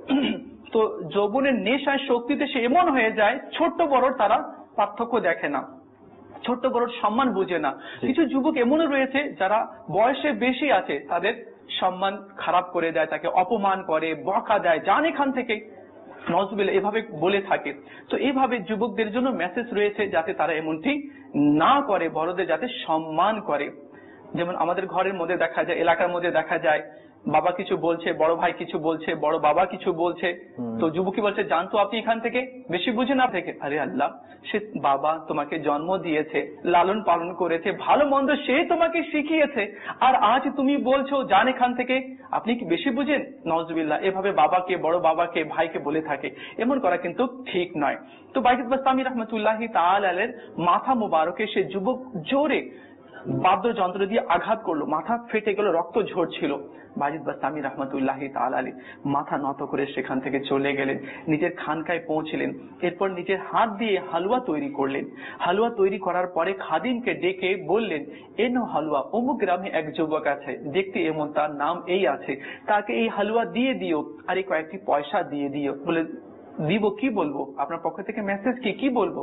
তো যৌবনের নেশায় শক্তিতে সে এমন হয়ে যায়, ছোট্ট বড় তারা পার্থক্য দেখে না, ছোট্ট বড় সম্মান বুঝে না। কিছু যুবক এমনও রয়েছে যারা বয়সে বেশি আছে, তাদের সম্মান খারাপ করে দেয়, তাকে অপমান করে, বকা দেয়, যান এখান থেকে, নজবিল এভাবে বলে থাকে। তো এইভাবে যুবকদের জন্য মেসেজ রয়েছে যাতে তারা এমনটি না করে, বড়দের যাতে সম্মান করে। যেমন আমাদের ঘরের মধ্যে দেখা যায়, এলাকার মধ্যে দেখা যায়, বাবা কিছু বলছে, বড় ভাই কিছু বলছে, বড় বাবা কিছু বলছে, তো যুবকী বলছে জানতো আপনি এখান থেকে বেশি বুঝে না থেকে। আরে আল্লাহ, সে বাবা তোমাকে জন্ম দিয়েছে, লালন পালন করেছে, ভালো মন্দ সে তোমাকে শিখিয়েছে, আর আজ তুমি বলছো জান এখান থেকে, আপনি কি বেশি বুঝেন? নওজুবিল্লাহ, এভাবে বাবাকে, বড় বাবাকে, ভাইকে বলে থাকে। এমন করা কিন্তু ঠিক নয়। তো বাইজিদ বাস্তামি রহমতুল্লাহি তাআলা আলাইহির মাথা মুবারকে সে যুবক জোরে বাদ্যযন্ত্র দিয়ে আঘাত করলো, মাথা ফেটে গেল, রক্ত ঝরছিল। বাজিদ বাস্তামি রহমতুল্লাহি তাআলা আলাইহি মাথা নত করে সেখান থেকে চলে গেলেন, নিজের খানকায় পৌঁছলেন। এরপর নিজের হাত দিয়ে হালুয়া তৈরি করলেন। হালুয়া তৈরি করার পরে খাদিমকে ডেকে বললেন, এ নাও হালুয়া, অমুক গ্রামে এক যুবক আছে, দেখতে এমন, তার নাম এই আছে, তাকে এই হালুয়া দিয়ে দিও, আর এই কয়েকটি পয়সা দিয়ে দিও। বলে, দিব, কি বলবো, আপনার পক্ষ থেকে মেসেজ কি, কি বলবো?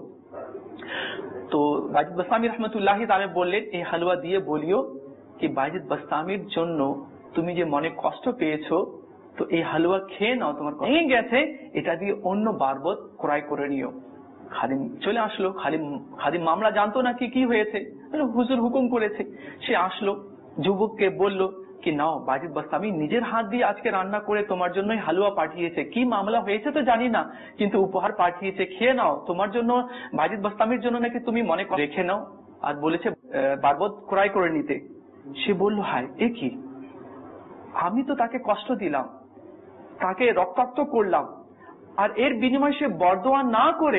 তো বাজিদ বাস্তামি রহমতুল্লাহি তাআলা বললেন, এই হালুয়া দিয়ে বলিও কি বাজিদ বাস্তামির জন্য তুমি যে মনে কষ্ট পেয়েছো, তো এই হালুয়া খেয়ে নাও, তোমার ভেঙে গেছে, এটা দিয়ে অন্য বারবত ক্রয় করে নিও। খাদিম চলে আসলো। খাদিম খাদিম মামলা জানতো না কি কি হয়েছে, হুজুর হুকুম করেছে। সে আসলো, যুবককে বলল কি নাও, বাজিদ বাস্তামি নিজের হাত দিয়ে আজকে রান্না করে তোমার জন্যই হালুয়া পাঠিয়েছে, কি মামলা হয়েছে তো জানি না, কিন্তু উপহার পাঠিয়েছে, খেয়ে নাও, তোমার জন্য, বাজিদ বাস্তামির জন্য নাকি তুমি মনে রেখে নাও, আর বলেছে বারবত ক্রয় করে নিতে। সে বলল, হায়, এ কি, আমি তো তাকে কষ্ট দিলাম, তাকে রক্তাক্ত করলাম, আর এর বিনিময়ে সে বরদোয়া না করে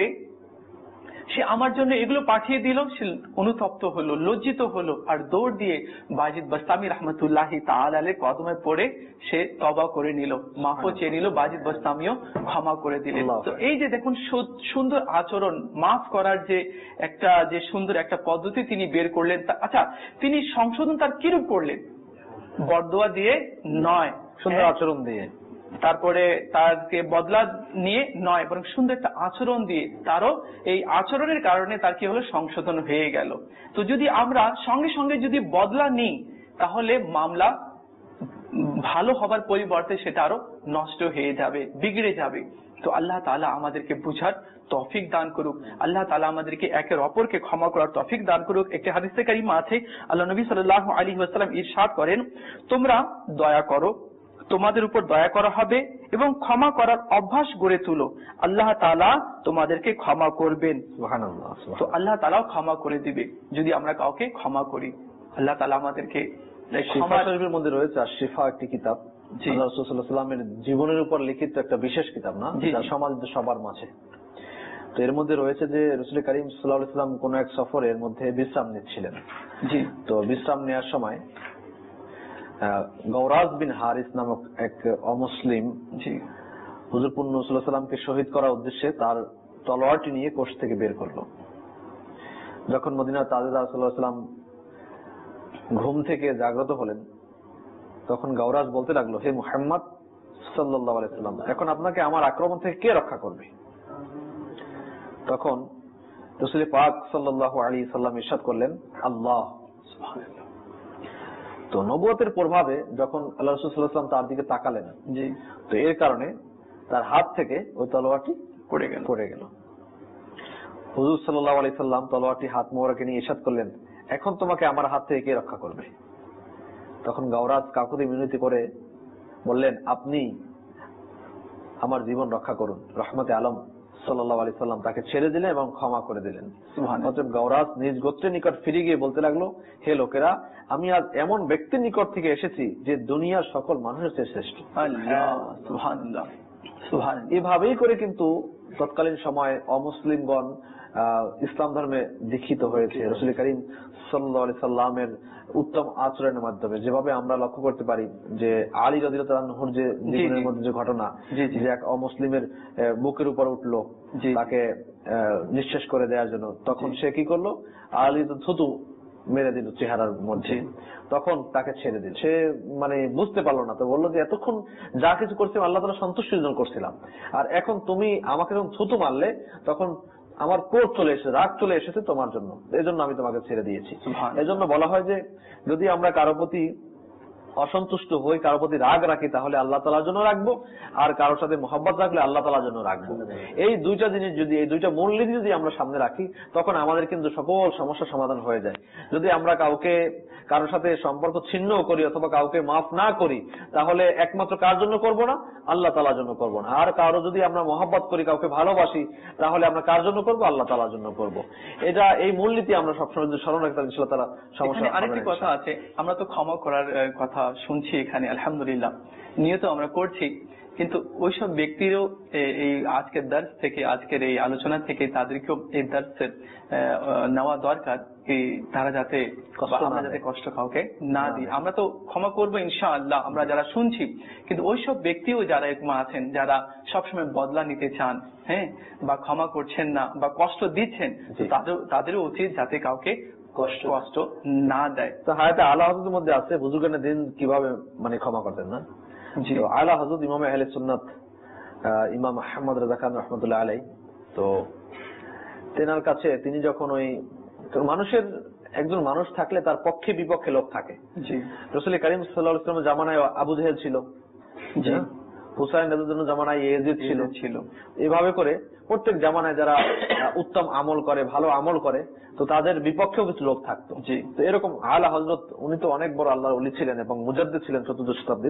সে আমার জন্য এগুলো পাঠিয়ে দিল। সে অনুতপ্ত হলো, লজ্জিত হলো, আর দৌড় দিয়ে বাজিদ বাস্তামি রহমতুল্লাহি তাআলা আলাইহির কদমে পড়ে সে তওবা করে নিল, মাফও চেয়ে নিল, বাজিদ বাস্তামিও ক্ষমা করে দিলেন। তো এই যে দেখুন সুন্দর আচরণ, মাফ করার যে একটা যে সুন্দর একটা পদ্ধতি তিনি বের করলেন। আচ্ছা, তিনি সংশোধন তার কিরূপ করলেন? বরদোয়া দিয়ে নয়, সুন্দর আচরণ দিয়ে, তারপরে তাকে বদলা নিয়ে নয়, বরং সুন্দর একটা আচরণ দিয়ে, তারও এই আচরণের কারণে তার কি হলো, সংশোধন হয়ে গেল। তো যদি আমরা সঙ্গে সঙ্গে যদি বদলা নিই, তাহলে মামলা ভালো হবার পরিবর্তে সেটা আরো নষ্ট হয়ে যাবে, বিগড়ে যাবে। তো আল্লাহ তাআলা আমাদেরকে বুঝার তৌফিক দান করুক, আল্লাহ তাআলা আমাদেরকে একের অপরকে ক্ষমা করার তৌফিক দান করুক। একটি হাদিসে কারিমা আছে, আল্লাহ নবী সাল্লাল্লাহু আলাইহি ওয়াসাল্লাম ইরশাদ করেন, তোমরা দয়া করো, তোমাদের উপর দয়া করা হবে, এবং ক্ষমা করার অভ্যাস গড়ে তুলো, আল্লাহ তাআলা তোমাদেরকে ক্ষমা করবেন। সুবহানাল্লাহ। তো আল্লাহ তাআলাও ক্ষমা করে দিবে যদি আমরা কাউকে ক্ষমা করি। আল্লাহ তাআলা আমাদেরকে শিফা শরীফের মধ্যে রয়েছে শিফা, একটি কিতাব, আল্লাহ রাসূল সাল্লাল্লাহু আলাইহি ওয়াসাল্লামের জীবনের উপর লিখিত একটা বিশেষ কিতাব, না, যা সমাজে সবার মাঝে। তো এর মধ্যে রয়েছে যে রাসূল করিম সাল্লাল্লাহু আলাইহি ওয়াসাল্লাম কোন এক সফরে এর মধ্যে বিশ্রাম নিচ্ছিলেন। জি। তো বিশ্রাম নেওয়ার সময় গওরাজ বিন হারিস নামক এক অমুসলিম জি হুজুর পুণ্য সাল্লাল্লাহু আলাইহি ওয়াসাল্লামকে শহীদ করার উদ্দেশ্যে তার তলোয়ারটি নিয়ে কোষ থেকে বের করলো। যখন মদিনার তাজেদার সাল্লাল্লাহু আলাইহি ওয়াসাল্লাম ঘুম থেকে জাগ্রত হলেন, তখন গওরাজ বলতে লাগলো, হে মুহাম্মদ সাল্লাল্লাহু আলাইহি ওয়াসাল্লাম, এখন আপনাকে আমার আক্রমণ থেকে কে রক্ষা করবে? তখন রাসূল পাক সাল্লাল্লাহু আলাইহি ওয়াসাল্লাম ইরশাদ করলেন, আল্লাহ। সুবহানাল্লাহ। তো নবুয়তের প্রভাবে যখন আল্লাহ রাসূল সাল্লাল্লাহু আলাইহি ওয়াসাল্লাম তার দিকে তাকালেন, জি, তো এর কারণে তার হাত থেকে ওই তলোয়ারটি পড়ে গেল পড়ে গেল হুজুর সাল্লাল্লাহু আলাইহি ওয়াসাল্লাম তলোয়ারটি হাত মোবারকে নিয়ে ইরশাদ করলেন, এখন তোমাকে আমার হাত থেকে কে রক্ষা করবে? তখন গওরাজ কাকুতি মিনতি করে বললেন, আপনি আমার জীবন রক্ষা করুন। রহমতে আলম সাল্লাল্লাহু আলাইহি ওয়াসাল্লাম তাকে ছেড়ে দিলেন এবং ক্ষমা করে দিলেন। অতএব গওরাজ নিজ গোত্রের নিকট ফিরে গিয়ে বলতে লাগলো, হে লোকেরা, আমি আজ এমন ব্যক্তির নিকট থেকে এসেছি যে দুনিয়ার সকল মানুষের চেয়ে শ্রেষ্ঠ। সুবহানাল্লাহ, সুবহানাল্লাহ। এভাবেই করে কিন্তু তৎকালীন সময় অমুসলিমগণ ইসলাম ধর্মে দীক্ষিত হয়েছে রাসূল করিম সাল্লাল্লাহু আলাইহি সাল্লামের উত্তম আচরণের মাধ্যমে। যেভাবে আমরা লক্ষ্য করতে পারি যে আলী রাদিয়াল্লাহু আনহুর যে জীবনের মধ্যে যে ঘটনা, যে এক অমুসলিমের বুকের উপর উঠলো তাকে নিঃশেষ করে দেওয়ার জন্য, তখন সে কি করলো, আলী তো থুতু মেরে দিল চেহারার মধ্যে, তখন তাকে ছেড়ে দিল। সে মানে বুঝতে পারলো না, তো বললো যে এতক্ষণ যা কিছু করছিলাম আল্লাহ তাআলা সন্তুষ্টির জন্য করছিলাম, আর এখন তুমি আমাকে যখন থুতু মারলে তখন আমার ক্রোধ চলে এসেছে, রাগ চলে এসেছে তোমার জন্য, এই জন্য আমি তোমাকে ছেড়ে দিয়েছি। এজন্য বলা হয় যে যদি আমরা কারো প্রতি অসন্তুষ্ট হই, কারো প্রতি রাগ রাখি, তাহলে আল্লাহ তাআলার জন্য রাখবো, আর কারোর সাথে মহব্বত রাখলে আল্লাহ তাআলার জন্য রাখবো। এই দুইটা জিনিস যদি, এই দুইটা মূলনীতি যদি আমরা সামনে রাখি, তখন আমাদের কিন্তু সকল সমস্যার সমাধান হয়ে যায়। যদি আমরা কাউকে কারোর সাথে সম্পর্ক ছিন্ন করি অথবা কাউকে মাফ না করি, তাহলে একমাত্র কার জন্য করব না, আল্লাহ তাআলার জন্য করব না। আর কারো যদি আমরা মহব্বত করি, কাউকে ভালোবাসি, তাহলে আমরা কার জন্য করব, আল্লাহ তাআলার জন্য করব। এটা এই মূলনীতি আমরা সবসময় যদি স্মরণ রাখতে ইনশাআল্লাহ তাআলা সমস্যা। আরেকটি কথা আছে, আমরা তো ক্ষমা করার কথা শুনছি এখানে, আলহামদুলিল্লাহ, নিয়ত আমরা করছি, কিন্তু ওইসব ব্যক্তিরও এ- এই আজকের দার্স থেকে, আজকের এই আলোচনা থেকে তাদেরকেও এই দার্সের নেওয়া দরকার, কি তারা যাতে কষ্ট বা না আমরা দেয়। যাতে কষ্ট কাউকে না না দিই। দেয়। আমরা তো ক্ষমা করবো ইনশাআল্লাহ, আমরা যারা শুনছি, কিন্তু ওইসব ব্যক্তিও যারা এরকম আছেন যারা সবসময় বদলা নিতে চান, হ্যাঁ, বা ক্ষমা করছেন না বা কষ্ট দিচ্ছেন, তো জি। তাদের তাদেরও উচিত যাতে কাউকে কষ্ট কষ্ট না দেয়। তো হায়াতে আলা হযরতের মধ্যে আছে বুজুর্গানের দিন কিভাবে মানে ক্ষমা করতেন না। জি তো আলা হযরত ইমাম আহলে সুন্নাত আহ, ইমাম আহমদ রাজা খান রহমতুল্লাহ আলাই, তো তেনার কাছে তিনি যখন ওই তো মানুষের একজন মানুষ থাকলে তার পক্ষে বিপক্ষে লোক থাকে। জি রাসূল করিম সাল্লাল্লাহু আলাইহি ওয়াসাল্লামের জামানায় আবু জেহেল ছিল, জি হুসাইন রাদিয়াল্লাহু জামানায় ইয়াজিদ ছিল ছিল এভাবে করে প্রত্যেক জামানায় যারা আহ, উত্তম আমল করে, ভালো আমল করে, তো তাদের বিপক্ষেও কিছু লোক থাকতো। জি তো এরকম আলা হযরত উনি তো অনেক বড় আল্লাহর ওলি ছিলেন এবং মুজাদ্দিদ ছিলেন চতুর্দশ শতাব্দীর।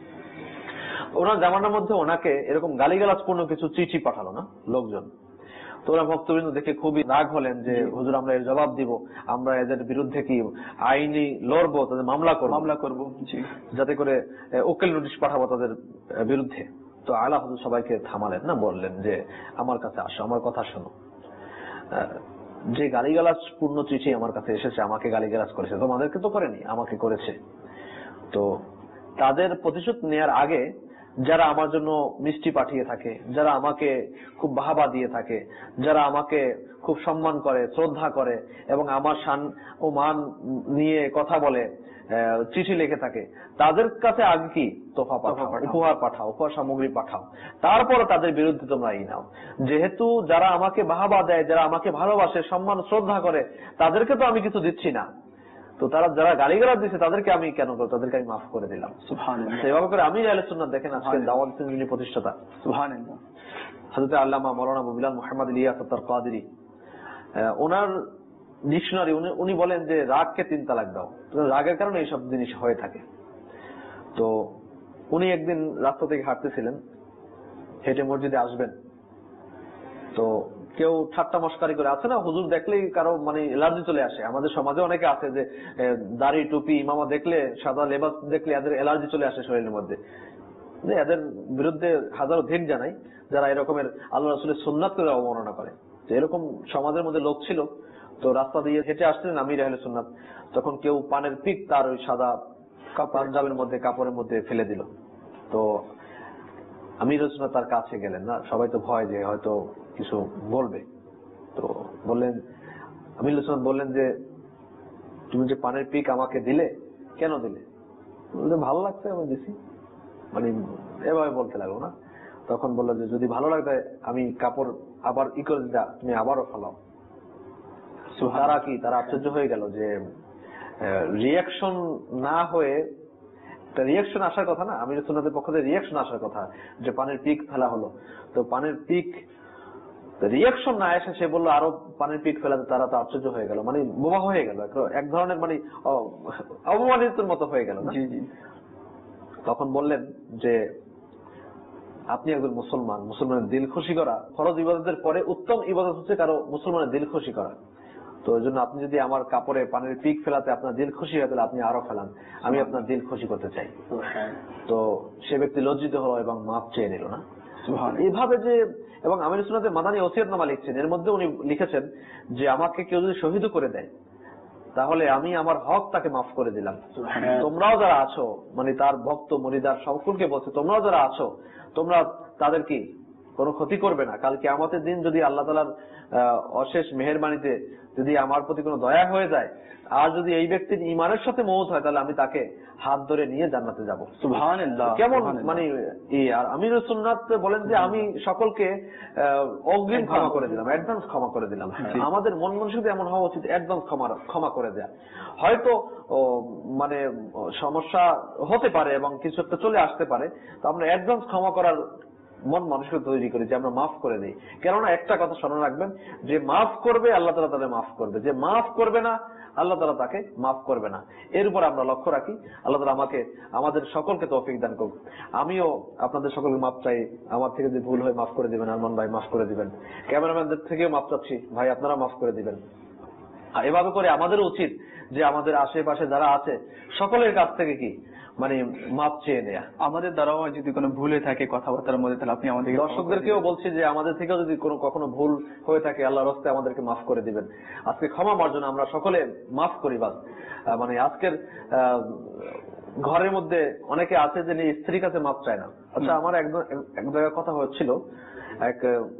ওনার জামানার মধ্যে ওনাকে এরকম গালিগালাজপূর্ণ কিছু চিঠি পাঠালো না লোকজন। তো ওরা ভক্তবৃন্দ দেখে খুবই রাগ হলেন যে হুজুর আমরা এর জবাব দিব, আমরা এদের বিরুদ্ধে কি আইনি লড়বো, তাদের মামলা করবো মামলা করব। জি যাতে করে আহ, উকিল নোটিশ পাঠাবো তাদের আহ, বিরুদ্ধে। তো আলা হুজুর সবাইকে থামালেন না, বললেন যে আমার কাছে আসো, আমার কথা শোনো। আহ, যে গালিগালাজ পূর্ণ চিঠি আমার কাছে এসেছে, আমাকে গালিগালাজ করেছে, তোমাদেরকে তো করেনি, আমাকে করেছে। তো তাদের প্রতিশোধ নেয়ার আগে যারা আমার জন্য মিষ্টি পাঠিয়ে থাকে, যারা আমাকে খুব বাহাবা দিয়ে থাকে, যারা আমাকে খুব সম্মান করে, শ্রদ্ধা করে এবং আমার শান ও মান নিয়ে কথা বলে, আহ, চিঠি লিখে থাকে, তাদের কাছে আগে কি তোফা পাঠাও, উপহার পাঠাও, উপহার সামগ্রী পাঠাও, তারপরে তাদের বিরুদ্ধে তোমরা এই নাও। যেহেতু যারা আমাকে বাহাবা দেয়, যারা আমাকে ভালোবাসে, সম্মান শ্রদ্ধা করে, তাদেরকে তো আমি কিছু দিচ্ছি না, তো তারা যারা গালিগালাজ দিচ্ছে তাদেরকে আমি কেন করবো, তাদেরকে আমি মাফ করে দিলাম। সুবহানাল্লাহ সেভাবে করে আমি আহলে সুন্নাত দেখেন আজকে দাওয়াত দিচ্ছেন যিনি প্রতিষ্ঠাতা সুবহানাল্লাহ হযরত আল্লামা মাওলানা আবু বিলাল মুহাম্মদ ইলিয়াস আত্তার কাদেরী, ওনার ডিকশনারি উনি বলেন যে রাগকে তিন তালাক দাও। রাগের কারণে এইসব জিনিস হয়ে থাকে। তো উনি একদিন রাস্তা থেকে হাঁটতেছিলেন, হেঁটে মসজিদে আসবেন, তো কেউ ঠাট্টা মস্কারি করে, আছে না হুজুর দেখলেই কারো মানে এলার্জি চলে আসে। আমাদের সমাজে অনেকে আছে যে দাড়ি টুপি ইমামা দেখলে, সাদা লেবাস দেখলে এদের এলার্জি চলে আসে শরীরের মধ্যে। যে এদের বিরুদ্ধে হাজারো ধিক জানাই যারা এরকমের আল্লাহ রাসূলের সুন্নাতকে অবমাননা করে। তো এরকম সমাজের মধ্যে লোক ছিল। তো রাস্তা দিয়ে হেঁটে আসছিলেন আমির আহলে সুন্নাত, তখন কেউ পানের পিক তার ওই সাদা পাঞ্জাবের মধ্যে কাপড়ের মধ্যে ফেলে দিল। তো আমির আহলে সুন্নাত তার কাছে গেলেন না, সবাই তো ভয় যে হয়তো কিছু বলবে। তো বললেন, আমির আহলে সুন্নাত বললেন যে তুমি যে পানের পিক আমাকে দিলে, কেন দিলে? বললে ভালো লাগছে আমি দিছি, মানে এভাবে বলতে লাগলো না। তখন বললো যে যদি ভালো লাগবে আমি কাপড় আবার ই করে দিতা, তুমি আবারও ফেলাও। তারা কি তারা আশ্চর্য হয়ে গেল যে রিয়াকশন না হয়ে, রিয়াকশন আসার কথা না, আমির সুন্নাতের পক্ষ থেকে রিয়াকশন আসার কথা, যে পানের পিক ফেলা হলো। তো পানের পিক রিয়াকশন না এসে সে বললো আরো পানের পিক ফেলাতে, তারা তো আশ্চর্য হয়ে গেল, মানে বোবা হয়ে গেল, এক ধরনের মানে অবমানিতের মতো হয়ে গেল। জি জি তখন বললেন যে আপনি একজন মুসলমান, মুসলমানের দিল খুশি করা ফরজ ইবাদতের পরে উত্তম ইবাদত হচ্ছে কারো মুসলমানের দিল খুশি করা। তো ওই জন্য আপনি যদি আমার কাপড়ে পানির পিক ফেলাতে আপনার দিল খুশি হয়, তাহলে আপনি আরো ফেলান, আমি আপনার দিল খুশি করতে চাই। তো সে ব্যক্তি লজ্জিত হলো এবং মাপ চেয়ে নিল না। এইভাবে যে, এবং আমির সুন্নাতের মাদানী ওসিয়তনামা লিখছেন, এর মধ্যে উনি লিখেছেন যে আমাকে কেউ যদি শহীদ করে দেয় তাহলে আমি আমার হক তাকে মাফ করে দিলাম। তোমরাও যারা আছো, মানে তার ভক্ত মুরিদার সকলকে বলছে, তোমরাও যারা আছো তোমরা তাদের কি কোনো ক্ষতি করবে না। কালকে আমাদের দিন যদি আল্লাহ তাআলার অশেষ মেহেরবানিতে যদি আমার প্রতি কোনো দয়া হয়ে যায়, আর যদি এই ব্যক্তির ঈমানের সাথে মওত হয়, তাহলে আমি তাকে হাত ধরে নিয়ে জান্নাতে যাব। সুবহানাল্লাহ। কেমন মানে আর আমির সুন্নাত বলেন যে আমি সকলকে অগ্রিম ক্ষমা করে দিলাম, অ্যাডভান্স ক্ষমা করে দিলাম। আমাদের মন মানসিকতা এমন হওয়া উচিত, অ্যাডভান্স ক্ষমা ক্ষমা করে দেয়া। হয়তো মানে সমস্যা হতে পারে এবং কিছু একটা চলে আসতে পারে, তো আমরা অ্যাডভান্স ক্ষমা করার মন মানুষকে তৈরি করি যে আমরা মাফ করে দিই। কেননা একটা কথা স্মরণ রাখবেন, যে মাফ করবে আল্লাহ তাআলা তাকে মাফ করবে, যে মাফ করবে না আল্লাহ তাআলা তাকে মাফ করবে না। এর উপর আমরা লক্ষ্য রাখি। আল্লাহ তাআলা আমাকে আমাদের সকলকে তৌফিক দান করুন। আমিও আপনাদের সকলকে মাফ চাই, আমার থেকে যদি ভুল হয় মাফ করে দিবেন, আরমান ভাই মাফ করে দিবেন, ক্যামেরাম্যানদের থেকেও মাফ চাচ্ছি, ভাই আপনারা মাফ করে দিবেন। এভাবে করে আমাদের উচিত যে আমাদের আশেপাশে যারা আছে সকলের কাছ থেকে কি মানে মাপ চেয়ে নেয়া। আমাদের দ্বারাও যদি কোনো ভুল হয়ে থাকে কথাবার্তার মধ্যে, তাহলে আপনি আমাদের দর্শকদেরকেও বলছি যে আমাদের থেকেও যদি কোনো কখনো ভুল হয়ে থাকে আল্লাহর রাস্তায় আমাদেরকে মাফ করে দিবেন। আজকে ক্ষমা মার্জনা আমরা সকলে মাফ করি। বাস মানে আজকের ঘরের মধ্যে অনেকে আছে যে স্ত্রীর কাছে মাপ চায় না। আচ্ছা, আমার একদম এক জায়গায় কথা হচ্ছিল এক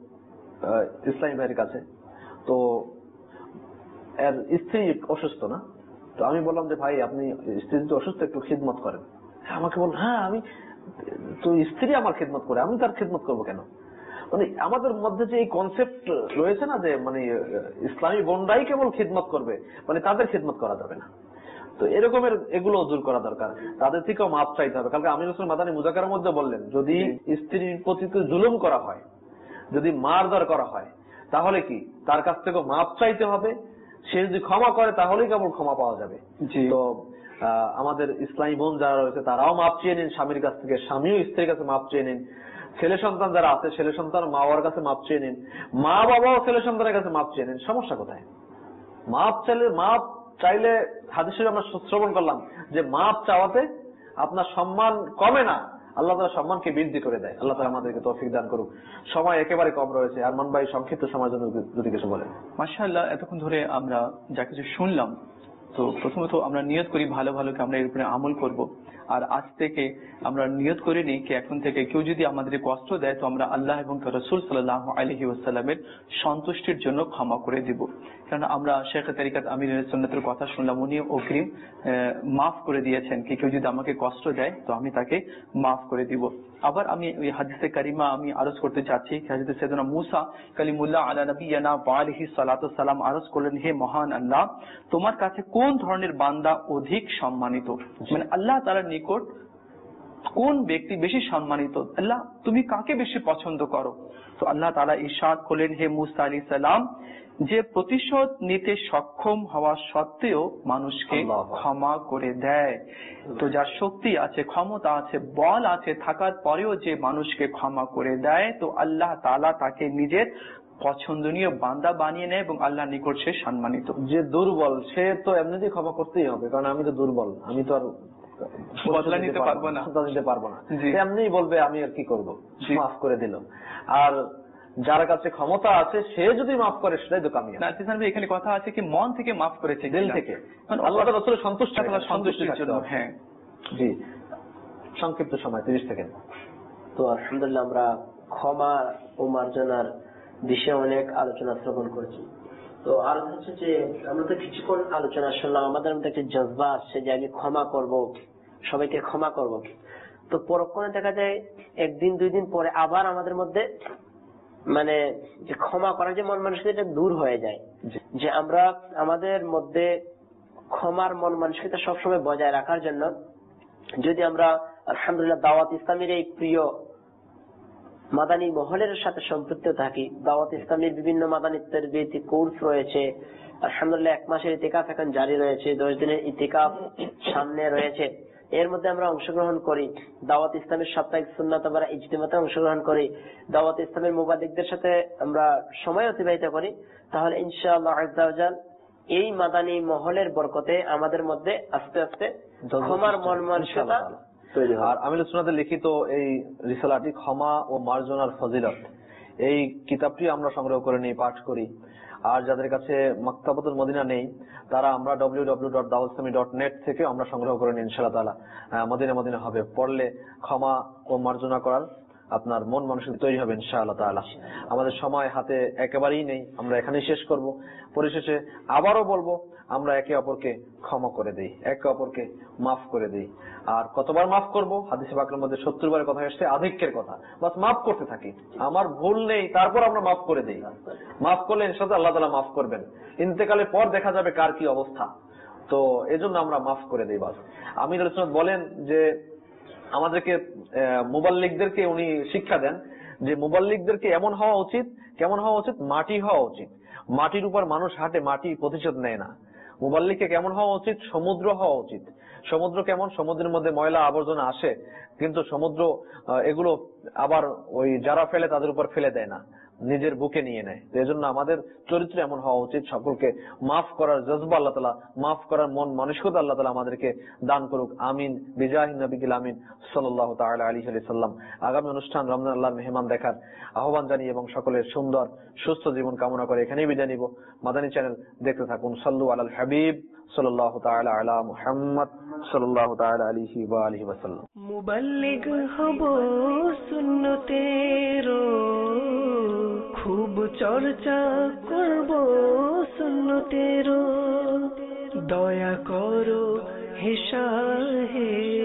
ইসলামী ভাইয়ের কাছে, তো এর স্ত্রী অসুস্থ না, তো আমি বললাম যে ভাই আপনি স্ত্রী যদি অসুস্থ একটু খিদমত করেন। আমাকে বল হ্যাঁ আমি তো স্ত্রী আমার খিদমত করে, আমি তার খিদমত করবো কেন? মানে আমাদের মধ্যে যে এই কনসেপ্ট রয়েছে না যে মানে ইসলামী বোনরাই কেবল খিদমত করবে, মানে তাদের খিদমত করা যাবে না। তো এরকমের এগুলো দূর করা দরকার, তাদের থেকেও মাপ চাইতে হবে। কালকে আমির হোসেন মাদানী মুজাকারের মধ্যে বললেন যদি স্ত্রীর প্রতি জুলুম করা হয়, যদি মারধর করা হয়, তাহলে কি তার কাছ থেকে মাপ চাইতে হবে। সে যদি ক্ষমা করে তাহলেই কেবল ক্ষমা পাওয়া যাবে। তো আমাদের ইসলামী বোন যারা রয়েছে তারাও মাপ চেয়ে নিন স্বামীর কাছ থেকে, স্বামীও স্ত্রীর কাছে মাপ চেয়ে নিন। ছেলে সন্তান যারা আছে ছেলে সন্তান মা বাবার কাছে মাপ চেয়ে নিন, মা বাবাও ছেলে সন্তানের কাছে মাপ চেয়ে নিন। সমস্যা কোথায়? মাপ চাইলে মাপ চাইলে হাদিসে আমরা শ্রবণ করলাম যে মাপ চাওয়াতে আপনার সম্মান কমে না, আল্লাহ তাআলা সম্মানকে বৃদ্ধি করে দেয়। আল্লাহ তাআলা আমাদেরকে তৌফিক দান করুক। সময় একেবারে কম রয়েছে। আরমান ভাই সংক্ষিপ্ত সময়ের জন্য যদি কিছু বলেন। মাশাআল্লাহ, এতক্ষণ ধরে আমরা যা কিছু শুনলাম, তো প্রথমত আমরা নিয়ত করি ভালো ভালোকে আমরা এর উপরে আমল করব। আর আজ থেকে আমরা নিয়ত করে নিই কি এখন থেকে কেউ যদি আমাদের কষ্ট দেয় তো আমরা আল্লাহ এবং রাসূল সাল্লাল্লাহু আলাইহি ওয়াসাল্লামের সন্তুষ্টির জন্য ক্ষমা করে দিব। কারণ আমরা শেখ তরিকাত আমির সুন্নাতের কথা শুনলাম, উনি অগ্রিম মাফ করে দিয়েছেন কি কেউ যদি আমাকে কষ্ট দেয় তো আমি তাকে মাফ করে দিব। আবার আমি ওই হাদিসে কারিমা আমি আরজ করতে চাচ্ছি, হযরত সাইয়েদনা মুসা কালিমুল্লাহ আলা নবিয়ানা ওয়া আলাইহি সাল্লাতু সালাম আরজ করলেন, হে মহান আল্লাহ, তোমার কাছে কোন ধরনের বান্দা অধিক সম্মানিত? মানে আল্লাহ তাআলার নিকট কোন ব্যক্তি বেশি সম্মানিত? আল্লাহ তুমি কাকে বেশি পছন্দ করো? তো আল্লাহ তাআলা ইরশাদ করলেন, হে মুসা আলাইহিস সালাম, যে প্রতিশোধ নিতে সক্ষম হওয়া সত্ত্বেও মানুষকে ক্ষমা করে দেয়। তো যার শক্তি আছে, ক্ষমতা আছে, বল আছে থাকার পরেও যে মানুষকে ক্ষমা করে দেয় তো আল্লাহ তাআলা তাকে নিজের পছন্দনীয় বান্দা বানিয়ে নেয় এবং আল্লাহর নিকট সে সম্মানিত। যে দুর্বল সে তো এমনিতেই ক্ষমা করতেই হবে, কারণ আমি তো দুর্বল, আমি তো আর বদলা নিতে পারবো না নিতে পারবো না এমনিই বলবে আমি আর কি করবো, মাফ করে দিল। আর যার কাছে ক্ষমতা আছে সে যদি মাফ করে সেটাই তো কামিয়াব। এখানে কথা আছে কি মন থেকে মাফ করেছে, দিল থেকে, আল্লাহ রাসূলের সন্তুষ্ট সন্তুষ্টির জন্য। হ্যাঁ জি, সংক্ষিপ্ত সময় ত্রিশ সেকেন্ড। তো আলহামদুলিল্লাহ আমরা ক্ষমা ও মার্জনার বিষয়ে অনেক আলোচনা শ্রবণ করেছি। তো আর হচ্ছে যে আমরা তো কিছুক্ষণ আলোচনা শুনলাম, আমাদের মধ্যে একটা জজবা আসছে যে আমি ক্ষমা করব, সবাইকে ক্ষমা করব। তো পরক্ষণে দেখা যায় একদিন দুই দিন পরে আবার আমাদের মধ্যে মানে যে ক্ষমা করার যে মন মানসিকতা এটা দূর হয়ে যায়। যে আমরা আমাদের মধ্যে ক্ষমার মন মানসিকতা সবসময় বজায় রাখার জন্য যদি আমরা আলহামদুলিল্লাহ দাওয়াত ইসলামের এই প্রিয় মাদানী মহলের সাথে সম্পৃক্ত থাকি, দাওয়াত ইসলামের বিভিন্ন মাদানী তারবিয়তি কোর্স রয়েছে, আলহামদুলিল্লাহ এক মাসের ইতিকাফ এখন জারি রয়েছে, দশ দিনের ইতিকাফ সামনে রয়েছে, এর মধ্যে আমরা অংশগ্রহণ করি, দাওয়াত ইসলামের সাপ্তাহিক সুন্নাত বা ইজতিমাতে অংশগ্রহণ করি, দাওয়াত ইসলামের মুবাল্লিগদের সাথে আমরা সময় অতিবাহিত করি, তাহলে ইনশাআল্লাহ আযজা ওয়া জাল এই মাদানী মহলের বরকতে আমাদের মধ্যে আস্তে আস্তে ক্ষমার মন মানসিকতা তৈরি হয়। আর আমিরুস সুন্নাতের লিখিত এই রিসালাটি ক্ষমা ও মার্জনার ফজিলত, এই কিতাবটি আমরা সংগ্রহ করে নিই, পাঠ করি। আর যাদের কাছে মাকতাবাতুল মদিনা নেই তারা আমরা ডব্লিউ ডব্লিউ ডব্লিউ ডট দাওয়াত ইসলামী ডট নেট থেকে আমরা সংগ্রহ করে নিই ইনশাআল্লাহ তাআলা। মদিনা মদিনা হবে, পড়লে ক্ষমা ও মার্জনা করার আপনার মন মানসিকতা তৈরি হবে ইনশাআল্লাহ তাআলা। আমাদের সময় হাতে একেবারেই নেই, আমরা এখানেই শেষ করব। পরিশেষে আবারও বলবো আমরা একে অপরকে ক্ষমা করে দেই, একে অপরকে মাফ করে দেই। আর কতবার মাফ করব? হাদিসে পাকের মধ্যে সত্তর বারের কথা এসেছে, আধিক্যের কথা। বাস মাফ করতে থাকি, আমার ভুল নেই তারপর আমরা মাফ করে দেই। মাফ করলে ইনশাআল্লাহ আল্লাহ তাআলা মাফ করবেন। ইন্তেকালের পর দেখা যাবে কার কি অবস্থা, তো এজন্য আমরা মাফ করে দেই। বাস আমিরুল ইসলাম বলেন যে আমাদেরকে মুবাল্লিগদেরকে উনি শিক্ষা দেন যে মুবাল্লিগদেরকে এমন হওয়া উচিত, কেমন হওয়া উচিত? মাটি হওয়া উচিত। মাটির উপর মানুষ হাঁটে, মাটি প্রতিশোধ নেয় না। মুবাল্লিগকে কেমন হওয়া উচিত? সমুদ্র হওয়া উচিত। সমুদ্র কেমন? সমুদ্রের মধ্যে ময়লা আবর্জনা আসে কিন্তু সমুদ্র এগুলো আবার ওই যারা ফেলে তাদের উপর ফেলে দেয় না, নিজের বুকে নিয়ে নেয়। তো এজন্য আমাদের চরিত্র এমন হওয়া উচিত, সকলকে মাফ করার জজবা আল্লাহ তাআলা, মাফ করার মন মানসিকতা আল্লাহ তাআলা আমাদেরকে দান করুক। আমিন বিজাহি নবিল আমিন সাল্লাল্লাহু তাআলা আলাইহি ওয়াসাল্লাম। আগামী অনুষ্ঠান রমজান আল্লাহর মেহমান দেখার আহ্বান জানিয়ে এবং সকলের সুন্দর সুস্থ জীবন কামনা করে এখানেই বিদায় নিব। মাদানী চ্যানেল দেখতে থাকুন। সাল্লু আলাল হাবিব সাল্লাল্লাহু তাআলা আলা মুহাম্মদ সাল্লাল্লাহু তাআলা আলাইহি ওয়া আলিহি ওয়াসাল্লাম। মুবাল্লিগ হব সুন্নতের, খুব চর্চা করব সুন্নতের। দয়া করো হে শাহে